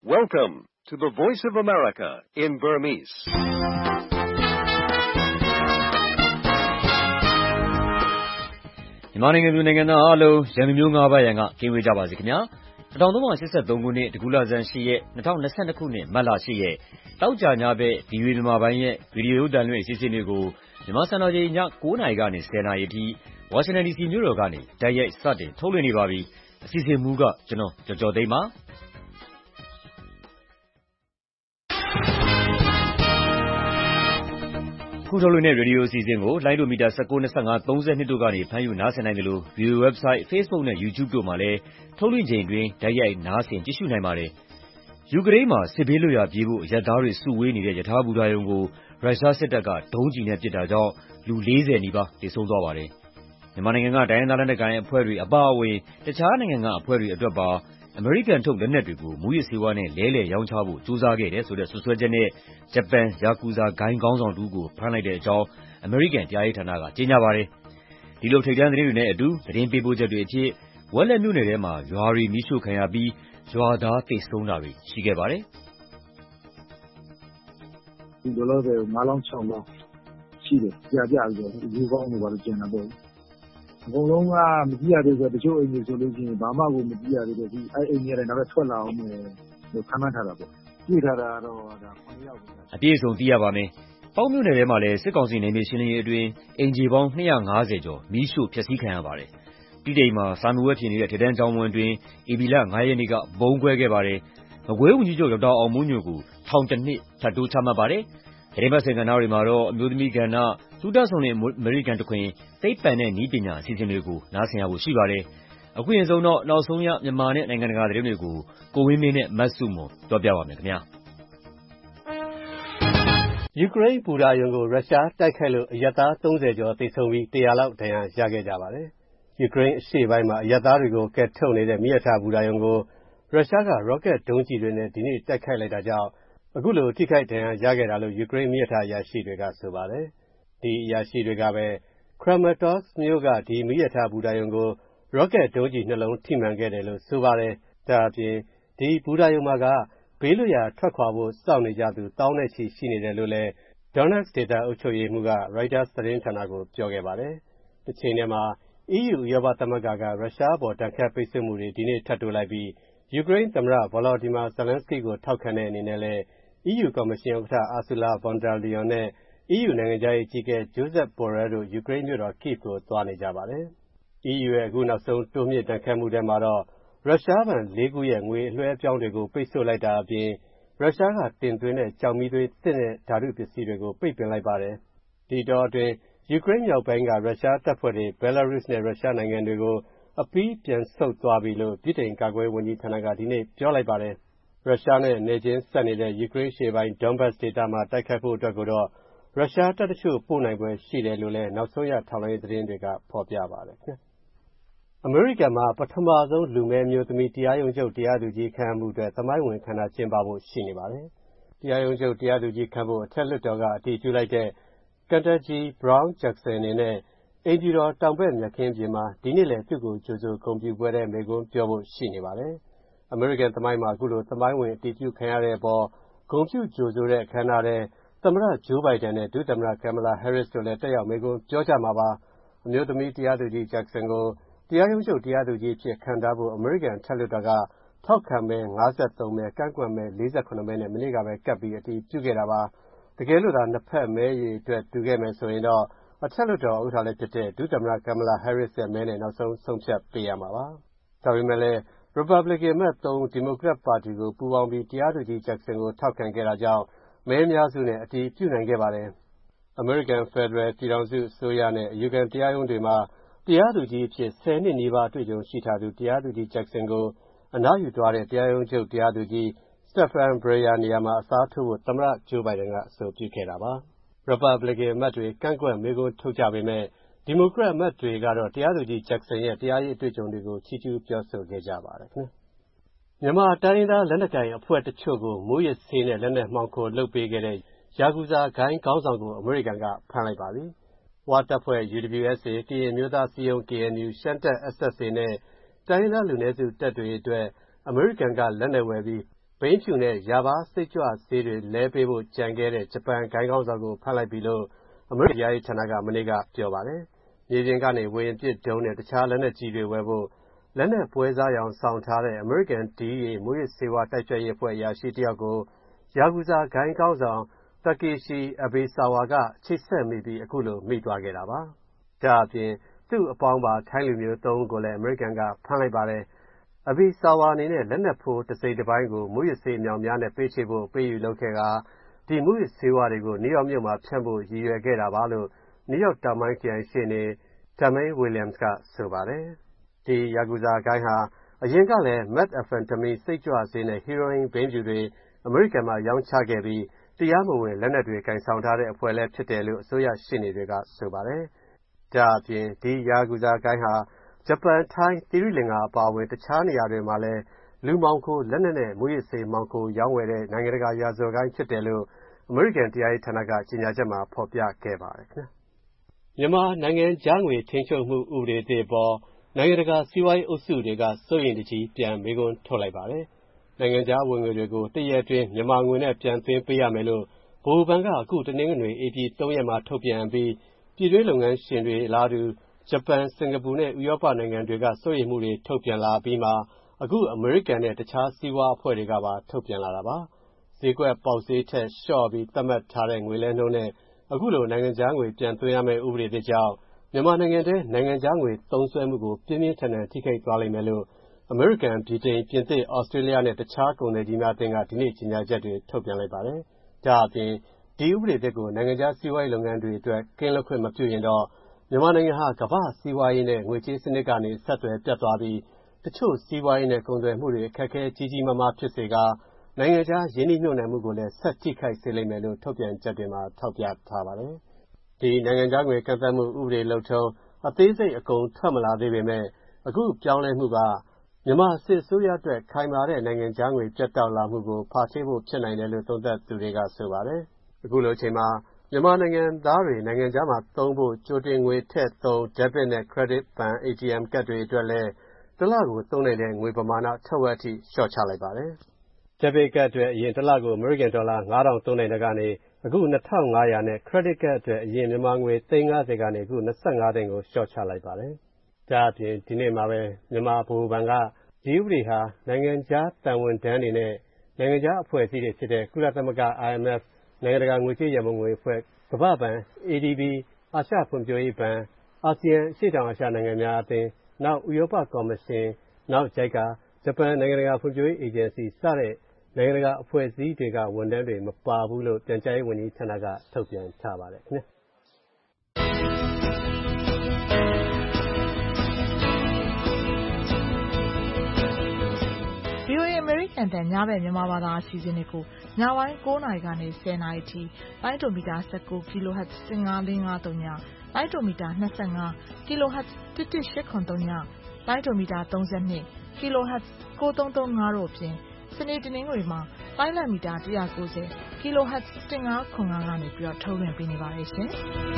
Welcome to the Voice of America in Burmese. ။မြန်မာနိုင်ငံသူနိုင်ငံသားအားလုံးရန်ကုန်မြို့ငါးပါးရန်ကကင်းဝေးကြပါစေခင်ဗျာ။1383ခုနှစ်တကူလဆန်း8ရက်2022ခုနှစ်မတ်လ8ရက်တောက်ကြညဘက်ဗီဒီယိုမြန်မာပိုင်းရဲ့ဗီဒီယိုတန်လွှင့်အစီအစဉ်တွေကိုမြန်မာစံတော်ချိန်ည9:00နာရီကနေ10:00နာရီအထိဝါရှင်တန် DC မြို့တော်ကနေတိုက်ရိုက်စတင်ထုတ်လွှင့်နေပါပြီ။အစီအစဉ်မူကကျွန်တော်ကျော်သိန်းပါ။ခုထုတ်လွှင့်တဲ့ရေဒီယိုအစီအစဉ်ကိုလိုင်းဒိုမီတာ19, 25, 32တို့ကနေဖမ်းယူနားဆင်နိုင်တယ်လို့ VOA website, Facebook နဲ့ YouTube တို့မှာလည်းထုတ်လွှင့်ချိန်တွင်တိုက်ရိုက်နားဆင်ကြည့်ရှုနိုင်ပါတယ်။ယူကရိန်းမှာစစ်ဘေးလွတ်ရာပြေးဖို့အရပ်သားတွေစုဝေးနေတဲ့ရထားဘူတာရုံကိုရုရှားစစ်တပ်ကဒုံးကျည်နဲ့ပစ်တာကြောင့်လူ40နီးပါးသေဆုံးသွားပါတယ်။မြန်မာနိုင်ငံကတိုင်းရင်းသားလက်နက်ကိုင်အဖွဲ့တွေအပါအဝင်တခြားနိုင်ငံကအဖွဲ့တွေအတွက်ပါအမေရိကန်ထုတ်လက်နက်တွေကိုမူရစ်ဆေးဝါးနဲ့လဲလှယ်ရောင်းချဖို့ကြိုးစားခဲ့တယ်ဆိုတဲ့စွပ်စွဲချက်နဲ့ဂျပန်ယာကူဇာဂိုဏ်းခေါင်းဆောင်တဦးကိုဖမ်းလိုက်တဲ့အကြောင်းအမေရိကန်တရားရေးဌာနကကြေညာပါတယ်။ဒီလိုထိပ်တန်းသတင်းတွေနဲ့အတူသတင်းပေးပို့ချက်တွေအဖြစ်ဝက်လက်မြို့နယ်ထဲမှာရွာတွေမီးရှို့ခံရပြီးရွာသားသေဆုံးတာတွေရှိခဲ့ပါတယ်။ဒီလိုပဲ9လောင်း6လောင်းရှိတယ်ကြာကြပြီးတော့ရေကောင်းတွေပါလို့ကျန်တာပေါ့။အကုန်လုံးကမကြည့်ရသေးဆိုတချို့အိမ်တွေဆိုလို့ရှိရင်ဘာမှကိုမကြည့်ရသေးတဲ့ဒီအိမ်တွေလည်းနောက်ထွက်လာအောင်လို့ခန့်မှန်းထားတာပေါ့။ကြည့်ထားတာတော့ဒါ9ယောက်ပဲ။အပြည့်အစုံသိရပါမယ်။ပေါက်မြို့နယ်ထဲမှာလည်းစစ်ကောင်စီနယ်မြေရှင်းလင်းရေးအတွင်းအင်ဂျီပေါင်း250ကျော်မီးရှို့ဖျက်ဆီးခံရပါတယ်။တိတိမ်မှာစာမေးပွဲဖြေနေတဲ့ထိပ်တန်းကျောင်းဝင်းအတွင်းဧပြီလ9ရက်နေ့ကဘုံကွဲခဲ့ပါတယ်။မကွေးဝန်ကြီးချုပ်ဒေါက်တာအောင်မိုးညိုကိုထောင်တစ်နှစ်ထပ်တိုးချမှတ်ပါတယ်။သတင်းပတ်စင်ကဏ္ဍတွေမှာတော့အမျိုးသမီးကဏ္ဍ၊သုတဆုံနဲ့အမေရိကန်တခွင်သိပ္ပံနဲ့နည်းပညာအစီအစဉ်တွေကိုနားဆင်ရဖို့ရှိပါတယ်။အခုရင်ဆုံးတော့နောက်ဆုံးရမြန်မာနဲ့နိုင်ငံတကာသတင်းတွေကိုကိုဝင်းမင်းနဲ့မတ်စုမွန်ပြောပြပါမယ်ခင်ဗျာ။ယူကရိန်းဘူတာရုံကိုရုရှားတိုက်ခိုက်လို့အရပ်သား30ကျော်သေဆုံးပြီး100လောက်ဒဏ်ရာရခဲ့ကြပါတယ်။ယူကရိန်းအရှေ့ပိုင်းမှာအရပ်သားတွေကိုကယ်ထုတ်နေတဲ့မီးရထားဘူတာရုံကိုရုရှားကရော့ကက်ဒုံးကျည်တွေနဲ့ဒီနေ့တိုက်ခိုက်လိုက်တာကြောင့်အခုလိုထိခိုက်ဒဏ်ရာရခဲ့တာလို့ယူကရိန်းမီးရထားအရာရှိတွေကဆိုပါတယ်။ဒီအရာရှိတွေကပဲ Kramatorsk မြို့ကဒီမီးရထားဘူတာရုံကိုရော့ကက်ဒုံးကျည်နှလုံးထိမှန်ခဲ့တယ်လို့ဆိုပါတယ်။ဒါအပြင်ဒီဘူတာရုံမှာကဘေးလွတ်ရာထွက်ခွာဖို့စောင့်နေကြသူတောင်းနဲ့ချီရှိနေတယ်လို့လည်း Donetsk ဒေသအုပ်ချုပ်ရေးမှူးက Reuters သတင်းဌာနကိုပြောခဲ့ပါတယ်။တစ်ချိန်တည်းမှာ EU ဥရောပသမဂ္ဂကရုရှားအပေါ်ဒဏ်ခတ်ပိတ်ဆို့မှုတွေဒီနေ့ထပ်တိုးလိုက်ပြီးယူကရိန်းသမ္မတ Volodymyr Zelensky ကိုထောက်ခံတဲ့အနေနဲ့လည်း EU ကော်မရှင်ဥက္ကဋ္ဌ Ursula von der Leyen နဲ့ EU နိုင်ငံခြားရေးအကြီးအကဲ Josep Borrell တို့ယူကရိန်းမြို့တော် Kyiv ကိုသွားနေကြပါတယ်။ EU ရဲ့အခုနောက်ဆုံးတိုးမြင့်ဒဏ်ခတ်မှုထဲမှာတော့ရုရှားဘဏ်4ခုရဲ့ငွေအလွှဲအပြောင်းတွေကိုပိတ်ဆို့လိုက်တာအပြင်ရုရှားကတင်သွင်းတဲ့ကျောက်မီးသွေးသင့်တဲ့ဓာတုပစ္စည်းတွေကိုပိတ်ပင်လိုက်ပါတယ်။ဒီတော့အတွင်းယူကရိန်းမြောက်ပိုင်းကရုရှားတပ်ဖွဲ့တွေ Belarus နဲ့ရုရှားနိုင်ငံတွေကိုအပြီးပြန်ဆုတ်သွားပြီလို့ဗြိတိန်ကာကွယ်ရေးဝန်ကြီးဌာနကဒီနေ့ပြောလိုက်ပါတယ်။ရုရှားနဲ့နယ်ချင်းစပ်နေတဲ့ယူကရိန်းရှေ့ပိုင်း Donbas ဒေသမှာတိုက်ခိုက်ဖို့အတွက်ကိုတော့ရုရှားတပ်တချို့ပို့နိုင်ပွဲရှိတယ်လို့လည်းနောက်ဆုံးရထောက်လှမ်းရေးသတင်းတွေကဖော်ပြပါတယ်။အမေရိကန်မှာပထမဆုံးလူမည်းမျိုးသမီးတရားရုံးချုပ်တရားသူကြီးခန့်အပ်မှုအတွက်သမိုင်းဝင်ခမ်းနားကျင်းပဖို့ရှိနေပါတယ်။တရားရုံးချုပ်တရားသူကြီးခန့်ဖို့အထက်လွှတ်တော်ကအတည်ပြုလိုက်တဲ့ Ketanji Brown Jackson အနေနဲ့အိမ်ဖြူတော်တောင်ဘက်မြက်ခင်းပြင်မှာဒီနေ့လည်းသူ့ကိုကြိုဆိုဂုဏ်ပြုပွဲထဲမိန့်ခွန်းပြောဖို့ရှိနေပါတယ်။အမေရိကန်သမိုင်းမှာအခုလိုသမိုင်းဝင်အတည်ပြုခံရတဲ့အပေါ်ဂုဏ်ပြုကြိုဆိုတဲ့အခမ်းအနားထဲသမ္မတ Joe Biden နဲ့ဒုသမ္မတ Kamala Harris တို့လည်းတက်ရောက်မိန့်ခွန်းပြောကြမှာပါ။အမျိုးသမီးတရားသူကြီး Jackson ကိုတရားရုံးချုပ်တရားသူကြီးအဖြစ်ခန့်ထားဖို့အမေရိကန်အထက်လွှတ်တော်ကထောက်ခံမဲ53မဲကန့်ကွက်မဲ48မဲနဲ့မနေ့ကပဲကပ်ပြီးအတည်ပြုခဲ့တာပါ။တကယ်လို့သာနှစ်ဖက်မဲရေအတွက်တူခဲ့မယ်ဆိုရင်တော့အထက်လွှတ်တော်ဥက္ကဋ္ဌလည်းဖြစ်တဲ့ဒုသမ္မတ Kamala Harris ရဲ့မဲနဲ့နောက်ဆုံးဆုံးဖြတ်ပေးရမှာပါ။ဒါပေမဲ့လည်း Republican အမတ်3 Democrat ပါတီကိုပူးပေါင်းပြီးတရားသူကြီး Jackson ကိုထောက်ခံခဲ့တာကြောင့်မဲအများစုနဲ့အတည်ပြုနိုင်ခဲ့ပါတယ်။ အမေရိကန်ဖက်ဒရယ်ပြည်ထောင်စုအစိုးရနဲ့အယူခံတရားရုံးတွေမှာတရားသူကြီးအဖြစ်10နှစ်နီးပါးအတွေ့အကြုံရှိထားသူတရားသူကြီး Jackson ကိုအနားယူသွားတဲ့တရားရုံးချုပ်တရားသူကြီး Stephen Breyer နေရာမှာအစားထိုးဖို့သမ္မတ Joe Biden ကအဆိုပြုခဲ့တာပါ။ Republican အမတ်တွေကန့်ကွက်မေးခွန်းထုတ်ကြပေမဲ့ Democrat အမတ်တွေကတော့တရားသူကြီး Jackson ရဲ့တရားရေးအတွေ့အကြုံတွေကိုချီးကျူးပြောဆိုခဲ့ကြပါတယ်ခင်ဗျာ။မြန်မာတိုင်းရင်းသားလက်နက်ကိုင်အဖွဲ့တချို့ကိုမူးယစ်ဆေးနဲ့လက်နက်မှောင်ခိုလုပ်ပေးခဲ့တဲ့ယာကူဇာဂိုဏ်းခေါင်းဆောင်ကိုအမေရိကန်ကဖမ်းလိုက်ပါပြီ။ဝတပ်ဖွဲ့ UWSA ကရင်အမျိုးသားအစည်းအရုံး KNU ရှမ်းတပ် SSA နဲ့တိုင်းရင်းသားလူနည်းစုတပ်တွေအတွက်အမေရိကန်ကလက်နက်ဝယ်ပြီးဘိန်းဖြူနဲ့ယာဘာစိတ်ကြွဆေးတွေလဲပေးဖို့ကြံခဲ့တဲ့ဂျပန်ဂိုင်းခေါင်းဆောင်ကိုဖမ်းလိုက်ပြီလို့အမေရိကန်တရားရေးဌာနကမနေ့ကပြောပါတယ်။မြေပြင်ကနေဝေဟင်ပစ်ဒုံးနဲ့တခြားလက်နက်ကြီးတွေဝယ်ဖို့လက်နက်ပွဲစားရောင်ဆောင်ထားတဲ့အမေရိကန် DEA မူးယစ်ဆေးဝါးတိုက်ဖျက်ရေးအဖွဲ့အရာရှိတစ်ယောက်ကိုယာကူဇာဂိုင်းခေါင်းဆောင်Takeshi Abesawa ကချိတ်ဆက်မိပြီးအခုလိုမိသွားခဲ့တာပါ။ဒါအပြင်သူ့အပေါင်းပါထိုင်းလူမျိုး3ဦးကိုလည်းအမေရိကန်ကဖမ်းလိုက်ပါတယ်။ Abesawa အနေနဲ့လက်နက်ဖိုးတစ်စိတ်တစ်ပိုင်းကိုမူးယစ်ဆေးအမြောက်များနဲ့ပေးချေဖို့ပေးယူလုပ်ခဲ့ကာဒီမူးယစ်ဆေးဝါးတွေကိုနယူးယောက်မြို့မှာဖြန့်ဖို့ရည်ရွယ်ခဲ့တာပါလို့နယူးယောက်တောင်ပိုင်းခရိုင်ရှေ့နေ Damian Williams ကဆိုပါတယ်။ဒီယာကူဇာဂိုင်းဟာအရင်ကလည်း methamphetamine စိတ်ကြွဆေးနဲ့ heroin ဘိန်းဖြူတွေအမေရိကန်မှာရောင်းချခဲ့ပြီးတရားမဝင်လက်နက်တွေကိုင်ဆောင်ထားတဲ့အဖွဲ့လည်းဖြစ်တယ်လို့အစိုးရရှေ့နေတွေကဆိုပါတယ်။ဒါအပြင်ဒီယာကူဇာဂိုင်းဟာဂျပန်ထိုင်းသီရိလင်္ကာအပါအဝင်တခြားနေရာတွေမှာလည်းလူမှောင်ခိုလက်နက်နဲ့မူးယစ်ဆေးမှောင်ခိုရောင်းဝယ်တဲ့နိုင်ငံတကာရာဇဝတ်ဂိုင်းဖြစ်တယ်လို့အမေရိကန်တရားရေးဌာနကကြေညာချက်မှာဖော်ပြခဲ့ပါတယ်ခင်ဗျာမြန်မာနိုင်ငံခြားငွေထိန်းချုပ်မှုဥပဒေသစ်အပေါ်နိုင်ငံတကာစီးပွားရေးအုပ်စုတွေကစိုးရိမ်တကြီးပြန်မေးခွန်းထုတ်လိုက်ပါတယ်။နိုင်ငံခြားဝင်ငွေတွေကိုတရက်အတွင်းမြန်မာငွေနဲ့ပြန်သွင်းပေးရမယ်လို့ဗဟိုဘဏ်ကအခုတနင်္ဂနွေဧပြီ3ရက်မှာထုတ်ပြန်ပြီးပြည်တွင်းလုပ်ငန်းရှင်တွေအလားတူဂျပန်၊စင်ကာပူနဲ့ဥရောပနိုင်ငံတွေကစိုးရိမ်မှုတွေထုတ်ပြန်လာပြီးမှအခုအမေရိကန်နဲ့တခြားစီးပွားအဖွဲ့တွေကပါထုတ်ပြန်လာတာပါ။ဈေးကွက်ပေါက်ဈေးထက်လျှော့ပြီးသတ်မှတ်ထားတဲ့ငွေလဲနှုန်းနဲ့အခုလိုနိုင်ငံခြားငွေပြန်သွင်းရမယ့်ဥပဒေသစ်ကြောင့်မြန်မာနိုင်ငံထဲနိုင်ငံခြားငွေသုံးစွဲမှုကိုပြင်းပြင်းထန်ထန်ထိခိုက်သွားလိမ့်မယ်လို့အမေရိကန်၊ဗြိတိန်၊ပြင်သစ်၊ဩစတြေးလျနဲ့တခြားကုန်သည်ကြီးများအသင်းကဒီနေ့ကြေညာချက်တွေထုတ်ပြန်လိုက်ပါတယ်။ဒါအပြင်ဒီဥပဒေသစ်ကိုနိုင်ငံခြားစီးပွားရေးလုပ်ငန်းတွေအတွက်ကင်းလွတ်ခွင့်မပြုရင်တော့မြန်မာနိုင်ငံဟာကမ္ဘာ့စီးပွားရေးနဲ့ငွေကြေးစနစ်ကနေဆက်သွယ်ပြတ်သွားပြီးတချို့စီးပွားရေးနဲ့ကုန်သွယ်မှုတွေအခက်အခဲကြီးကြီးမားမားဖြစ်စေကာနိုင်ငံခြားရင်းနှီးမြှုပ်နှံမှုကိုလည်းဆက်ထိခိုက်စေလိမ့်မယ်လို့ထုတ်ပြန်ချက်တွေမှာထောက်ပြထားပါတယ်။ဒီနိုင်ငံခြားငွေကန့်သတ်မှုဥပဒေလုပ်ထုံးအသေးစိတ်အကုန်ထွက်မလာသေးပေမဲ့အခုပြောင်းလဲမှုကမြန်မာစစ်အစိုးရအတွက်ခိုင်မာတဲ့နိုင်ငံခြားငွေပြတ်တောက်လာမှုကိုဖာထေးဖို့ဖြစ်နိုင်တယ်လို့သုံးသပ်သူတွေကဆိုပါတယ်။အခုလိုအချိန်မှာမြန်မာနိုင်ငံသားတွေနိုင်ငံခြားမှာသုံးဖို့ကြိုတင်ငွေထည့်သုံး debit နဲ့ credit ဘဏ် ATM ကဒ်တွေအတွက်လည်းတစ်လကိုသုံးနိုင်တဲ့ငွေပမာဏထက်ဝက်အထိလျှော့ချလိုက်ပါတယ်။ debit ကဒ်အတွက်အရင်တစ်လကိုအမေရိကန်ဒေါ်လာ9000သုံးနိုင်တာကနေအခု2500နဲ့ credit ကဒ်အတွက်အရင်မြန်မာငွေ350ကနေအခု25သိန်းကိုလျှော့ချလိုက်ပါတယ်။ဒါအပြင်ဒီနေ့မှာပဲမြန်မာဗဟိုဘဏ်ကဒီဥပဒေဟာနိုင်ငံခြားတန်ဝန်ထမ်းတွေနဲ့နိုင်ငံခြားအဖွဲ့အစည်းတွေဖြစ်တဲ့ကုလသမဂ္ဂ IMF နိုင်ငံတကာငွေကြေးရန်ပုံငွေအဖွဲ့ကမ္ဘာ့ဘဏ် ADB အာရှဖွံ့ဖြိုးရေးဘဏ်အာဆီယံအရှေ့တောင်အာရှနိုင်ငံများအသင်းနောက်ဥရောပကော်မရှင်နောက် JICA ဂျပန်နိုင်ငံတကာဖွံ့ဖြိုးရေးအေဂျင်စီစတဲ့နိုင်ငံတကာအဖွဲ့အစည်းတွေကဝန်ထမ်းတွေမပါဘူးလို့ပြန်ကြားရေးဝန်ကြီးဌာနကထုတ်ပြန်ထားပါတယ်ခင်ဗျာ VOA အမေရိကန်တန်ညဘက်မြန်မာဘာသာအစီအစဉ်တွေကိုညပိုင်း9:00 နာရီကနေ 10:00 နာရီထိလိုင်းဒိုမီတာ19 kHz 15553ညလိုင်းဒိုမီတာ25 kHz 11803ညလိုင်းဒိုမီတာ32 kHz 9335တို့အပြင်စနေတနင်္ဂနွေမှာလိုင်းလံမီတာ190 kHz 1505ကနေပြီးတော့ထုတ်လွှင့်ပေးနေပါတယ်ရှင်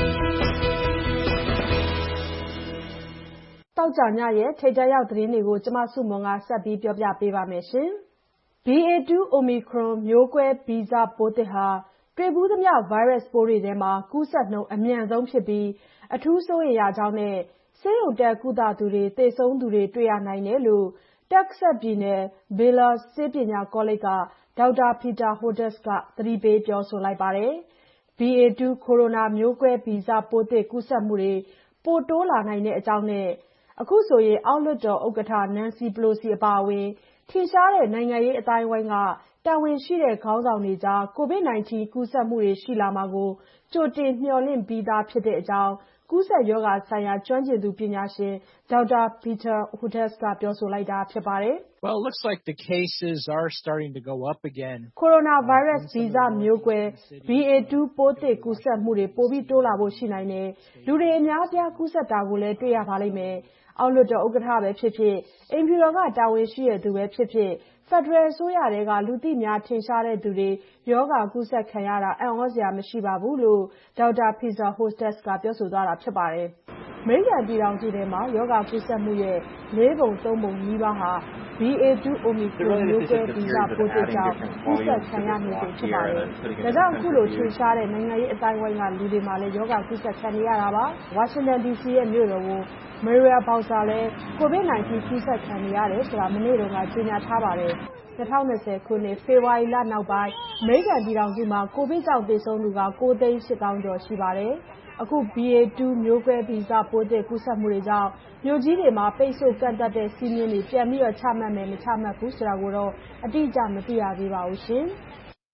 တောက်ကြညရဲ့ထိပ်တန်းရောက်သတင်းတွေကိုကျမစုမွန်ကဆက်ပြီးပြောပြပေးပါမယ်ရှင်။ BA.2 Omicron မျိုးကွဲဗီဇပိုးသစ်ဟာတွေ့ဘူးသမျှဗိုင်းရပ်စ်ပိုးတွေထဲမှာကူးစက်နှုန်းအမြန်ဆုံးဖြစ်ပြီးအထူးစိုးရိမ်ရကြောင်းနဲ့ဆေးရုံတက်ကုသသူတွေသေဆုံးသူတွေတွေ့ရနိုင်တယ်လို့တက္ကဆက်ပြည်နယ် Baylor ဆေးပညာကောလိပ်ကဒေါက်တာ Peter Hotez ကသတိပေးပြောဆိုလိုက်ပါတယ်။ BA.2 ကိုရိုနာမျိုးကွဲဗီဇပိုးသစ်ကူးစက်မှုတွေပိုတိုးလာနိုင်တဲ့အကြောင်းနဲ့အခုဆိုရင်အောက်လွှတ်တော်ဥက္ကဋ္ဌ Nancy Pelosi အပါအဝင်ထင်ရှားတဲ့နိုင်ငံရေးအသိုင်းအဝိုင်းကတာဝန်ရှိတဲ့ခေါင်းဆောင်တွေကြား COVID-19 ကူးစက်မှုတွေရှိလာမှာကိုကြိုတင်မျှော်လင့်ပြီးသားဖြစ်တဲ့အကြောင်းကူးစက်ရောဂါဆိုင်ရာကျွမ်းကျင်သူပညာရှင်ဒေါက်တာ Peter Hotez ကပြောဆိုလိုက်တာဖြစ်ပါတယ်။ Well, it looks like the cases are starting to go up again. ကိုရိုနာဗိုင်းရပ်စ်ဗီဇမျိုးကွဲ BA.2 ပိုးသစ်ကူးစက်မှုတွေပိုပြီးတိုးလာဖို့ရှိနိုင်တယ်။လူတွေအများအပြားကူးစက်တာကိုလည်းတွေ့ရပါလိမ့်မယ်။အောက်လွှတ်တော်ဥက္ကဋ္ဌပဲဖြစ်ဖြစ်အိမ်ဖြူတော်ကတာဝန်ရှိတဲ့သူပဲဖြစ်ဖြစ်ဖက်ဒရယ်အစိုးရထဲကလူသိများထင်ရှားတဲ့သူတွေရောဂါကူးစက်ခံရတာအံ့ဩစရာမရှိပါဘူးလို့ဒေါက်တာ Peter Hotez ကပြောဆိုသွားတာဖြစ်ပါတယ်။မေရိကန်ပြည်ထောင်စုထဲမှာရောဂါကူးစက်မှုရဲ့4 ပုံ 3 ပုံနီးပါးဟာ BA.2 Omicron မျိုးကွဲဗီဇပိုးသစ်ကြောင့်ကူးစက်ခံရနေသူဖြစ်ပါတယ်။ဒါကြောင့်အခုလိုထင်ရှားတဲ့နိုင်ငံရေးအသိုင်းအဝိုင်းကလူတွေမှာလည်းရောဂါကူးစက်ခံနေရတာပါ။ဝါရှင်တန် DC ရဲ့မြို့တော်ဝန် Muriel Bowser လည်း COVID-19 ကူးစက်ခံနေရတယ်ဆိုတာမနေ့တုန်းကကြေညာထားပါတယ်။2020 ခုနှစ် ဖေဖော်ဝါရီလနောက်ပိုင်းအမေရိကန်ပြည်ထောင်စုမှာကိုဗစ်ကြောင့်သေဆုံးသူက 9,800,000 ကျော်ရှိပါတယ်။အခု BA.2 မျိုးကွဲဗီဇပိုးသစ်ကူးစက်မှုတွေကြောင့်မြို့ကြီးတွေမှာပိတ်ဆို့ကန့်သတ်တဲ့စည်းမျဉ်းတွေပြန်ပြီးချမှတ်မယ်မချမှတ်ဘူးဆိုတာကိုတော့အတိအကျမသိရသေးပါဘူးရှင်။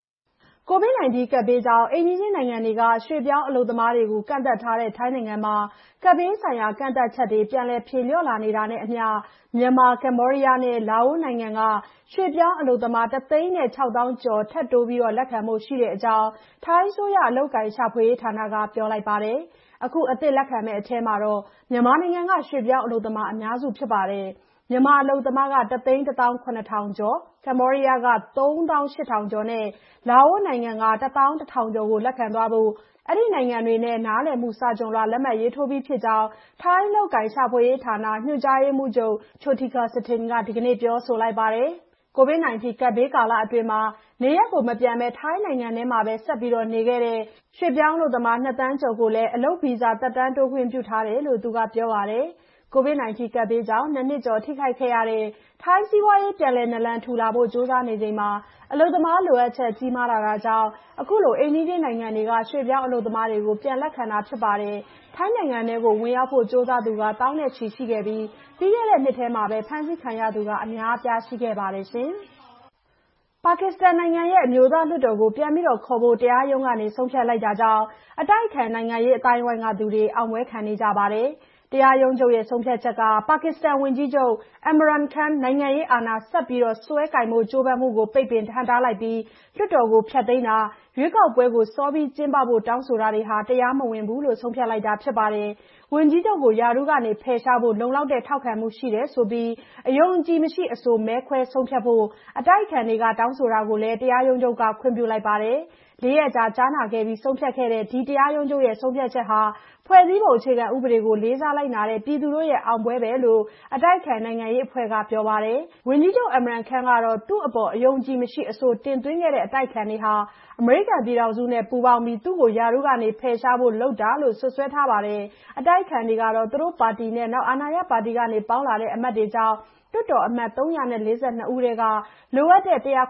COVID-19 ကပ်ဘေးကြောင့်အိမ်နီးချင်းနိုင်ငံတွေကရွှေ့ပြောင်းအလုပ်သမားတွေကိုကန့်သတ်ထားတဲ့ထိုင်းနိုင်ငံမှာကပ်ဘေးဆိုင်ရာကန့်သတ်ချက်တွေပြန်လည်ဖြေလျော့လာနေတာနဲ့အမျှမြန်မာ၊ကမ္ဘောဒီးယားနဲ့လာအိုနိုင်ငံကရွှေ့ပြောင်းအလုပ်သမား 1,600,000 ကျော်ထပ်တိုးလက်ခံဖို့ရှိတဲ့အကြောင်းထိုင်းအစိုးရအလုပ်အကိုင်ရှာဖွေရေးဌာနကပြောလိုက်ပါတယ်။အခုအသစ်လက်ခံမယ့်အထဲမှာမြန်မာနိုင်ငံကရွှေ့ပြောင်းအလုပ်သမားအများစုဖြစ်ပါတယ်။မြန်မာအလုပ်သမားက 1,17,000 ကျော်၊ကမ္ဘောဒီးယားက 38,000 ကျော်နဲ့လာအိုနိုင်ငံက 11,000 ကျော်ကိုလက်ခံသွားဖို့အဲဒီနိုင်ငံတွေနဲ့နားလည်မှုစာချွန်လွှာလက်မှတ်ရေးထိုးပြီးဖြစ်ကြောင်းထိုင်းအလုပ်အကိုင်ရှာဖွေရေးဌာနညွှန်ကြားရေးမှူးချုပ် Chotika Sittin ကဒီကနေ့ပြောဆိုလိုက်ပါတယ်။ COVID-19 ကပ်ဘေးကာလအတွင်းနေရပ်ကိုမပြန်ဘဲထိုင်းနိုင်ငံထဲမှာပဲဆက်နေခဲ့တဲ့ရွှေ့ပြောင်းအလုပ်သမား 2,000,000 ကျော်ကိုလည်းအလုပ်ဗီဇသက်တမ်းတိုးခွင့်ပြုထားတယ်လို့သူကပြောပါတယ်။ COVID-19 ကပ်ဘေးကြောင့်2 နှစ်ကျော်ထိခိုက်ခဲ့ရတဲ့ထိုင်းစီးပွားရေးပြန်လည်နာလန်ထူလာဖို့ကြိုးစားနေချိန်မှာအလုပ်သမားလိုအပ်ချက်ကြီးမားလာတာကြောင့်အခုလိုအိမ်နီးချင်းနိုင်ငံတွေကရွှေ့ပြောင်းအလုပ်သမားတွေကိုပြန်လက်ခံတာဖြစ်ပါတယ်။ထိုင်းနိုင်ငံထဲကိုဝင်ရောက်ဖို့ကြိုးစားသူသောင်းနဲ့ချီရှိခဲ့ပြီးပြီးခဲ့တဲ့နှစ်ထဲမှာပဲဖမ်းဆီးခံရသူအများအပြားရှိခဲ့ပါတယ်ရှင်။ပါကစ္စတန်နိုင်ငံရဲ့အမျိုးသားလွှတ်တော်ကိုပြန်ခေါ်ဖို့တရားရုံးကနေဆုံးဖြတ်လိုက်တာကြောင့်အတိုက်အခံနိုင်ငံရေးအသိုင်းအဝိုင်းကသူတွေအောင်ပွဲခံနေကြပါတယ်။တရားရုံးချုပ်ရဲ့ဆုံးဖြတ်ချက်ကပါကစ္စတန်ဝန်ကြီးချုပ် Imran Khan နိုင်ငံရေးအာဏာဆက်စွဲကိုင်ဖို့ကြိုးပမ်းမှုကိုပိတ်ပင်ဟန့်တားလိုက်ပြီးလွှတ်တော်ကိုဖျက်သိမ်းတာရွေးကောက်ပွဲကိုစောပြီးကျင်းပဖို့တောင်းဆိုတာတွေဟာတရားမဝင်ဘူးလို့ဆုံးဖြတ်လိုက်တာဖြစ်ပါတယ်။ဝန်ကြီးချုပ်ကိုရာထူးကနေဖယ်ရှားဖို့လုံလောက်တဲ့ထောက်ခံမှုရှိတယ်ဆိုပြီးအယုံအကြည်မရှိအဆိုမဲခွဲဆုံးဖြတ်ဖို့အတိုက်အခံတွေကတောင်းဆိုတာကိုလည်းတရားရုံးချုပ်ကခွင့်ပြုလိုက်ပါတယ်။4 ရက်ကြာကြားနာခဲ့ပြီးဆုံးဖြတ်ခဲ့တဲ့ဒီတရားရုံးချုပ်ရဲ့ဆုံးဖြတ်ချက်ဟာဖွဲ့စည်းပုံအခြေခံဥပဒေကိုလေးစားလိုက်နာတဲ့ပြည်သူတို့ရဲ့အောင်ပွဲပဲလို့အတိုက်အခံနိုင်ငံရေးအဖွဲ့ကပြောပါတယ်။ဝန်ကြီးချုပ် Imran Khan ကတော့သူ့အပေါ်အယုံကြည်မရှိအဆိုတင်သွင်းခဲ့တဲ့အတိုက်အခံတွေဟာအမေရိကန်ပြည်ထောင်စုနဲ့ပူးပေါင်းပြီးသူ့ကိုရာထူးကနေဖယ်ရှားဖို့လုပ်တာလို့စွပ်စွဲထားပါတယ်။အတိုက်အခံတွေကတော့သူတို့ပါတီနဲ့အာဏာရပါတီကနေပေါင်းလာတဲ့အမတ်တွေကြောင့်လွှတ်တော်အမတ် 342 ဦးထဲကလိုအပ်တဲ့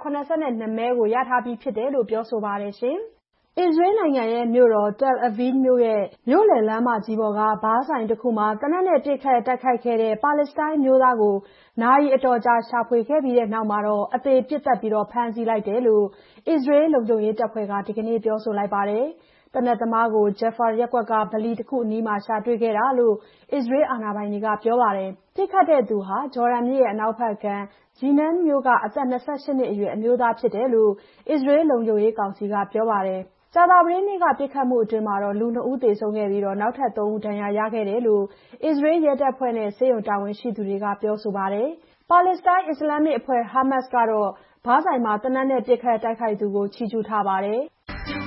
172 မဲကိုရထားပြီးဖြစ်တယ်လို့ပြောဆိုပါတယ်ရှင်။အစ္စရေးနိုင်ငံရဲ့မြို့တော် Tel Aviv မြို့ရဲ့မြို့လယ်လမ်းမကြီးပေါ်ကဘားဆိုင်တစ်ခုမှာသေနတ်နဲ့ပစ်ခတ်တိုက်ခိုက်ခဲ့တဲ့ပါလက်စတိုင်းအမျိုးသားကိုနာရီအတော်ကြာရှာဖွေခဲ့ပြီးတဲ့နောက်အသေပစ်သတ်ပြီးဖမ်းဆီးလိုက်တယ်လို့အစ္စရေးလုံခြုံရေးတပ်ဖွဲ့ကဒီကနေ့ပြောဆိုလိုက်ပါတယ်။သေနတ်သမားကို Jaffa ရပ်ကွက်ကဗလီတစ်ခုအနီးမှာရှာတွေ့ခဲ့တာလို့အစ္စရေးအာဏာပိုင်တွေကပြောပါတယ်။ပစ်ခတ်တဲ့သူဟာဂျော်ဒန်မြစ်ရဲ့အနောက်ဘက်ကမ်း Jenin မြို့ကအသက် 28 နှစ်အရွယ်အမျိုးသားဖြစ်တယ်လို့အစ္စရေးလုံခြုံရေးကောင်စီကပြောပါတယ်။ကြာသပတေးနေ့ကပစ်ခတ်မှုအတွင်းလူ 2 ဦးသေဆုံးခဲ့ပြီးနောက်ထပ် 3 ဦးဒဏ်ရာရခဲ့တယ်လို့အစ္စရေးရဲတပ်ဖွဲ့နဲ့ဆေးရုံတာဝန်ရှိသူတွေကပြောဆိုပါတယ်။ပါလက်စတိုင်းအစ္စလာမစ်အဖွဲ့ Hamas ကတော့ဘားဆိုင်မှာသေနတ်နဲ့ပစ်ခတ်တိုက်ခိုက်သူကိုချီးကျူးထားပါတယ်။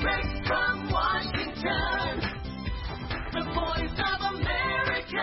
The Voice of America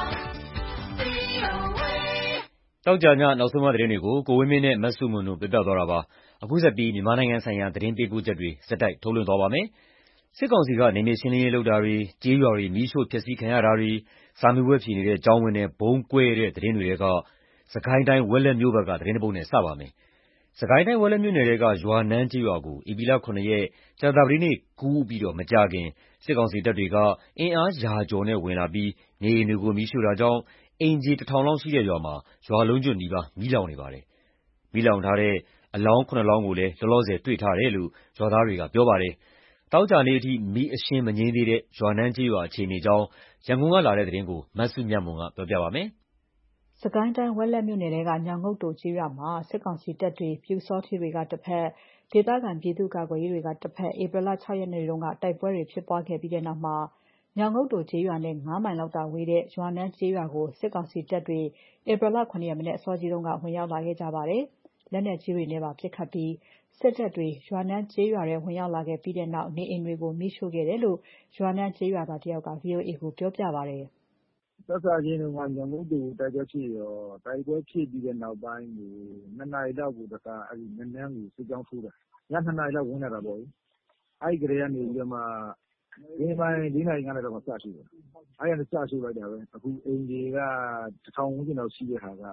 သောကြာညနောက်ဆုံးသတင်းတွေကိုကိုဝင်းမင်းနဲ့မဆုမွန်တို့ပြောပြသွားတာပါ။အခုဆက်ပြီးမြန်မာနိုင်ငံဆိုင်ရာသတင်းပေးပို့ချက်တွေဆက်တိုက်ထုတ်လွှင့်သွားပါမယ်။စစ်ကောင်စီကနေမြေရှင်းလင်းရေးလုပ်တာတွေ၊ကြေးရွာတွေမီးရှို့ဖျက်ဆီးခံရတာတွေ၊စာမေးပွဲဖြေနေတဲ့ကျောင်းဝင်းထဲဗုံးကွဲတဲ့သတင်းတွေထဲကစစ်ကိုင်းတိုင်းဝက်လက်မြို့ဘက်ကသတင်းတစ်ပုဒ်နဲ့စပါမယ်။စစ်ကိုင်းတိုင်းဝက်လက်မြို့နယ်ထဲကရွာနန်းကျေးရွာကိုဧပြီလ 7 ရက်ကြာသပတေးနေ့ကူးပြီးမကြာခင်စစ်ကောင်စီတပ်တွေကအင်အားရာကျော်နဲ့ဝင်လာပြီးနေအိမ်တွေကိုမီးရှို့တာကြောင့်အိမ်ခြေ 1,000 လောက်ရှိတဲ့ရွာမှာရွာလုံးကျွတ်နီးပါးမီးလောင်နေပါတယ်။မီးလောင်ထားတဲ့အလောင်း 7 လောင်းကိုလည်းလောလောဆယ်တွေ့ထားတယ်လို့ရွာသားတွေကပြောပါတယ်။သောကြာနေ့အထိမီးအရှင်းမငြိမ်းသေးတဲ့ရွာနန်းကျေးရွာအခြေအနေအကြောင်းရန်ကုန်ကလာတဲ့သတင်းကိုမစုမြတ်မွန်ကပြောပြပါမယ်။စစ်ကိုင်းတိုင်းဝက်လက်မြို့နယ်ထဲကညောင်ငုတ်တိုကျေးရွာမှာစစ်ကောင်စီတပ်တွေပျူစောထီးတွေကတစ်ဖက်ဒေသခံပြည်သူ့ကာကွယ်ရေးတွေကတစ်ဖက်ဧပြီလ 6 ရက်နေ့တုန်းကတိုက်ပွဲတွေဖြစ်ပွားခဲ့ပြီးတဲ့နောက်ညောင်ငုတ်တိုကျေးရွာနဲ့ 5 မိုင်လောက်သာဝေးတဲ့ရွာနန်းကျေးရွာကိုစစ်ကောင်စီတပ်တွေဧပြီလ 7 ရက်မနက်အစောကြီးတုန်းကဝင်ရောက်လာခဲ့ကြပါတယ်။လက်နက်ကြီးတွေနဲ့ပါပစ်ခတ်ပြီးစစ်တပ်တွေရွာနန်းကျေးရွာထဲဝင်ရောက်လာခဲ့ပြီးတဲ့နောက်နေအိမ်တွေကိုမီးရှို့ခဲ့တယ်လို့ရွာနန်းကျေးရွာသားတစ်ယောက်က VOA ကိုပြောပြပါတယ်သက်စာချင်းတုန်းကညောင်ကုန်းကိုတိုက်ပွဲဖြစ်ရောတိုက်ပွဲဖြစ်ပြီးတဲ့နောက်ပိုင်းကို2 နာရီလောက်ကိုတခါအဲ့ဒီနန်းကိုစစ်ကြောင်းထိုးတာည2 နာရီလောက်ဝင်လာတာပေါ့အဲ့ဒီကလေးကနေပြီးတော့မှဒီပိုင်း4 နာရီ5 နာရီတော့စရှိတယ်အဲ့ဒါနဲ့စရှိလိုက်တာပဲအခုအိမ်တွေက1000 ဝန်းကျင်လောက်ရှိတဲ့ဟာက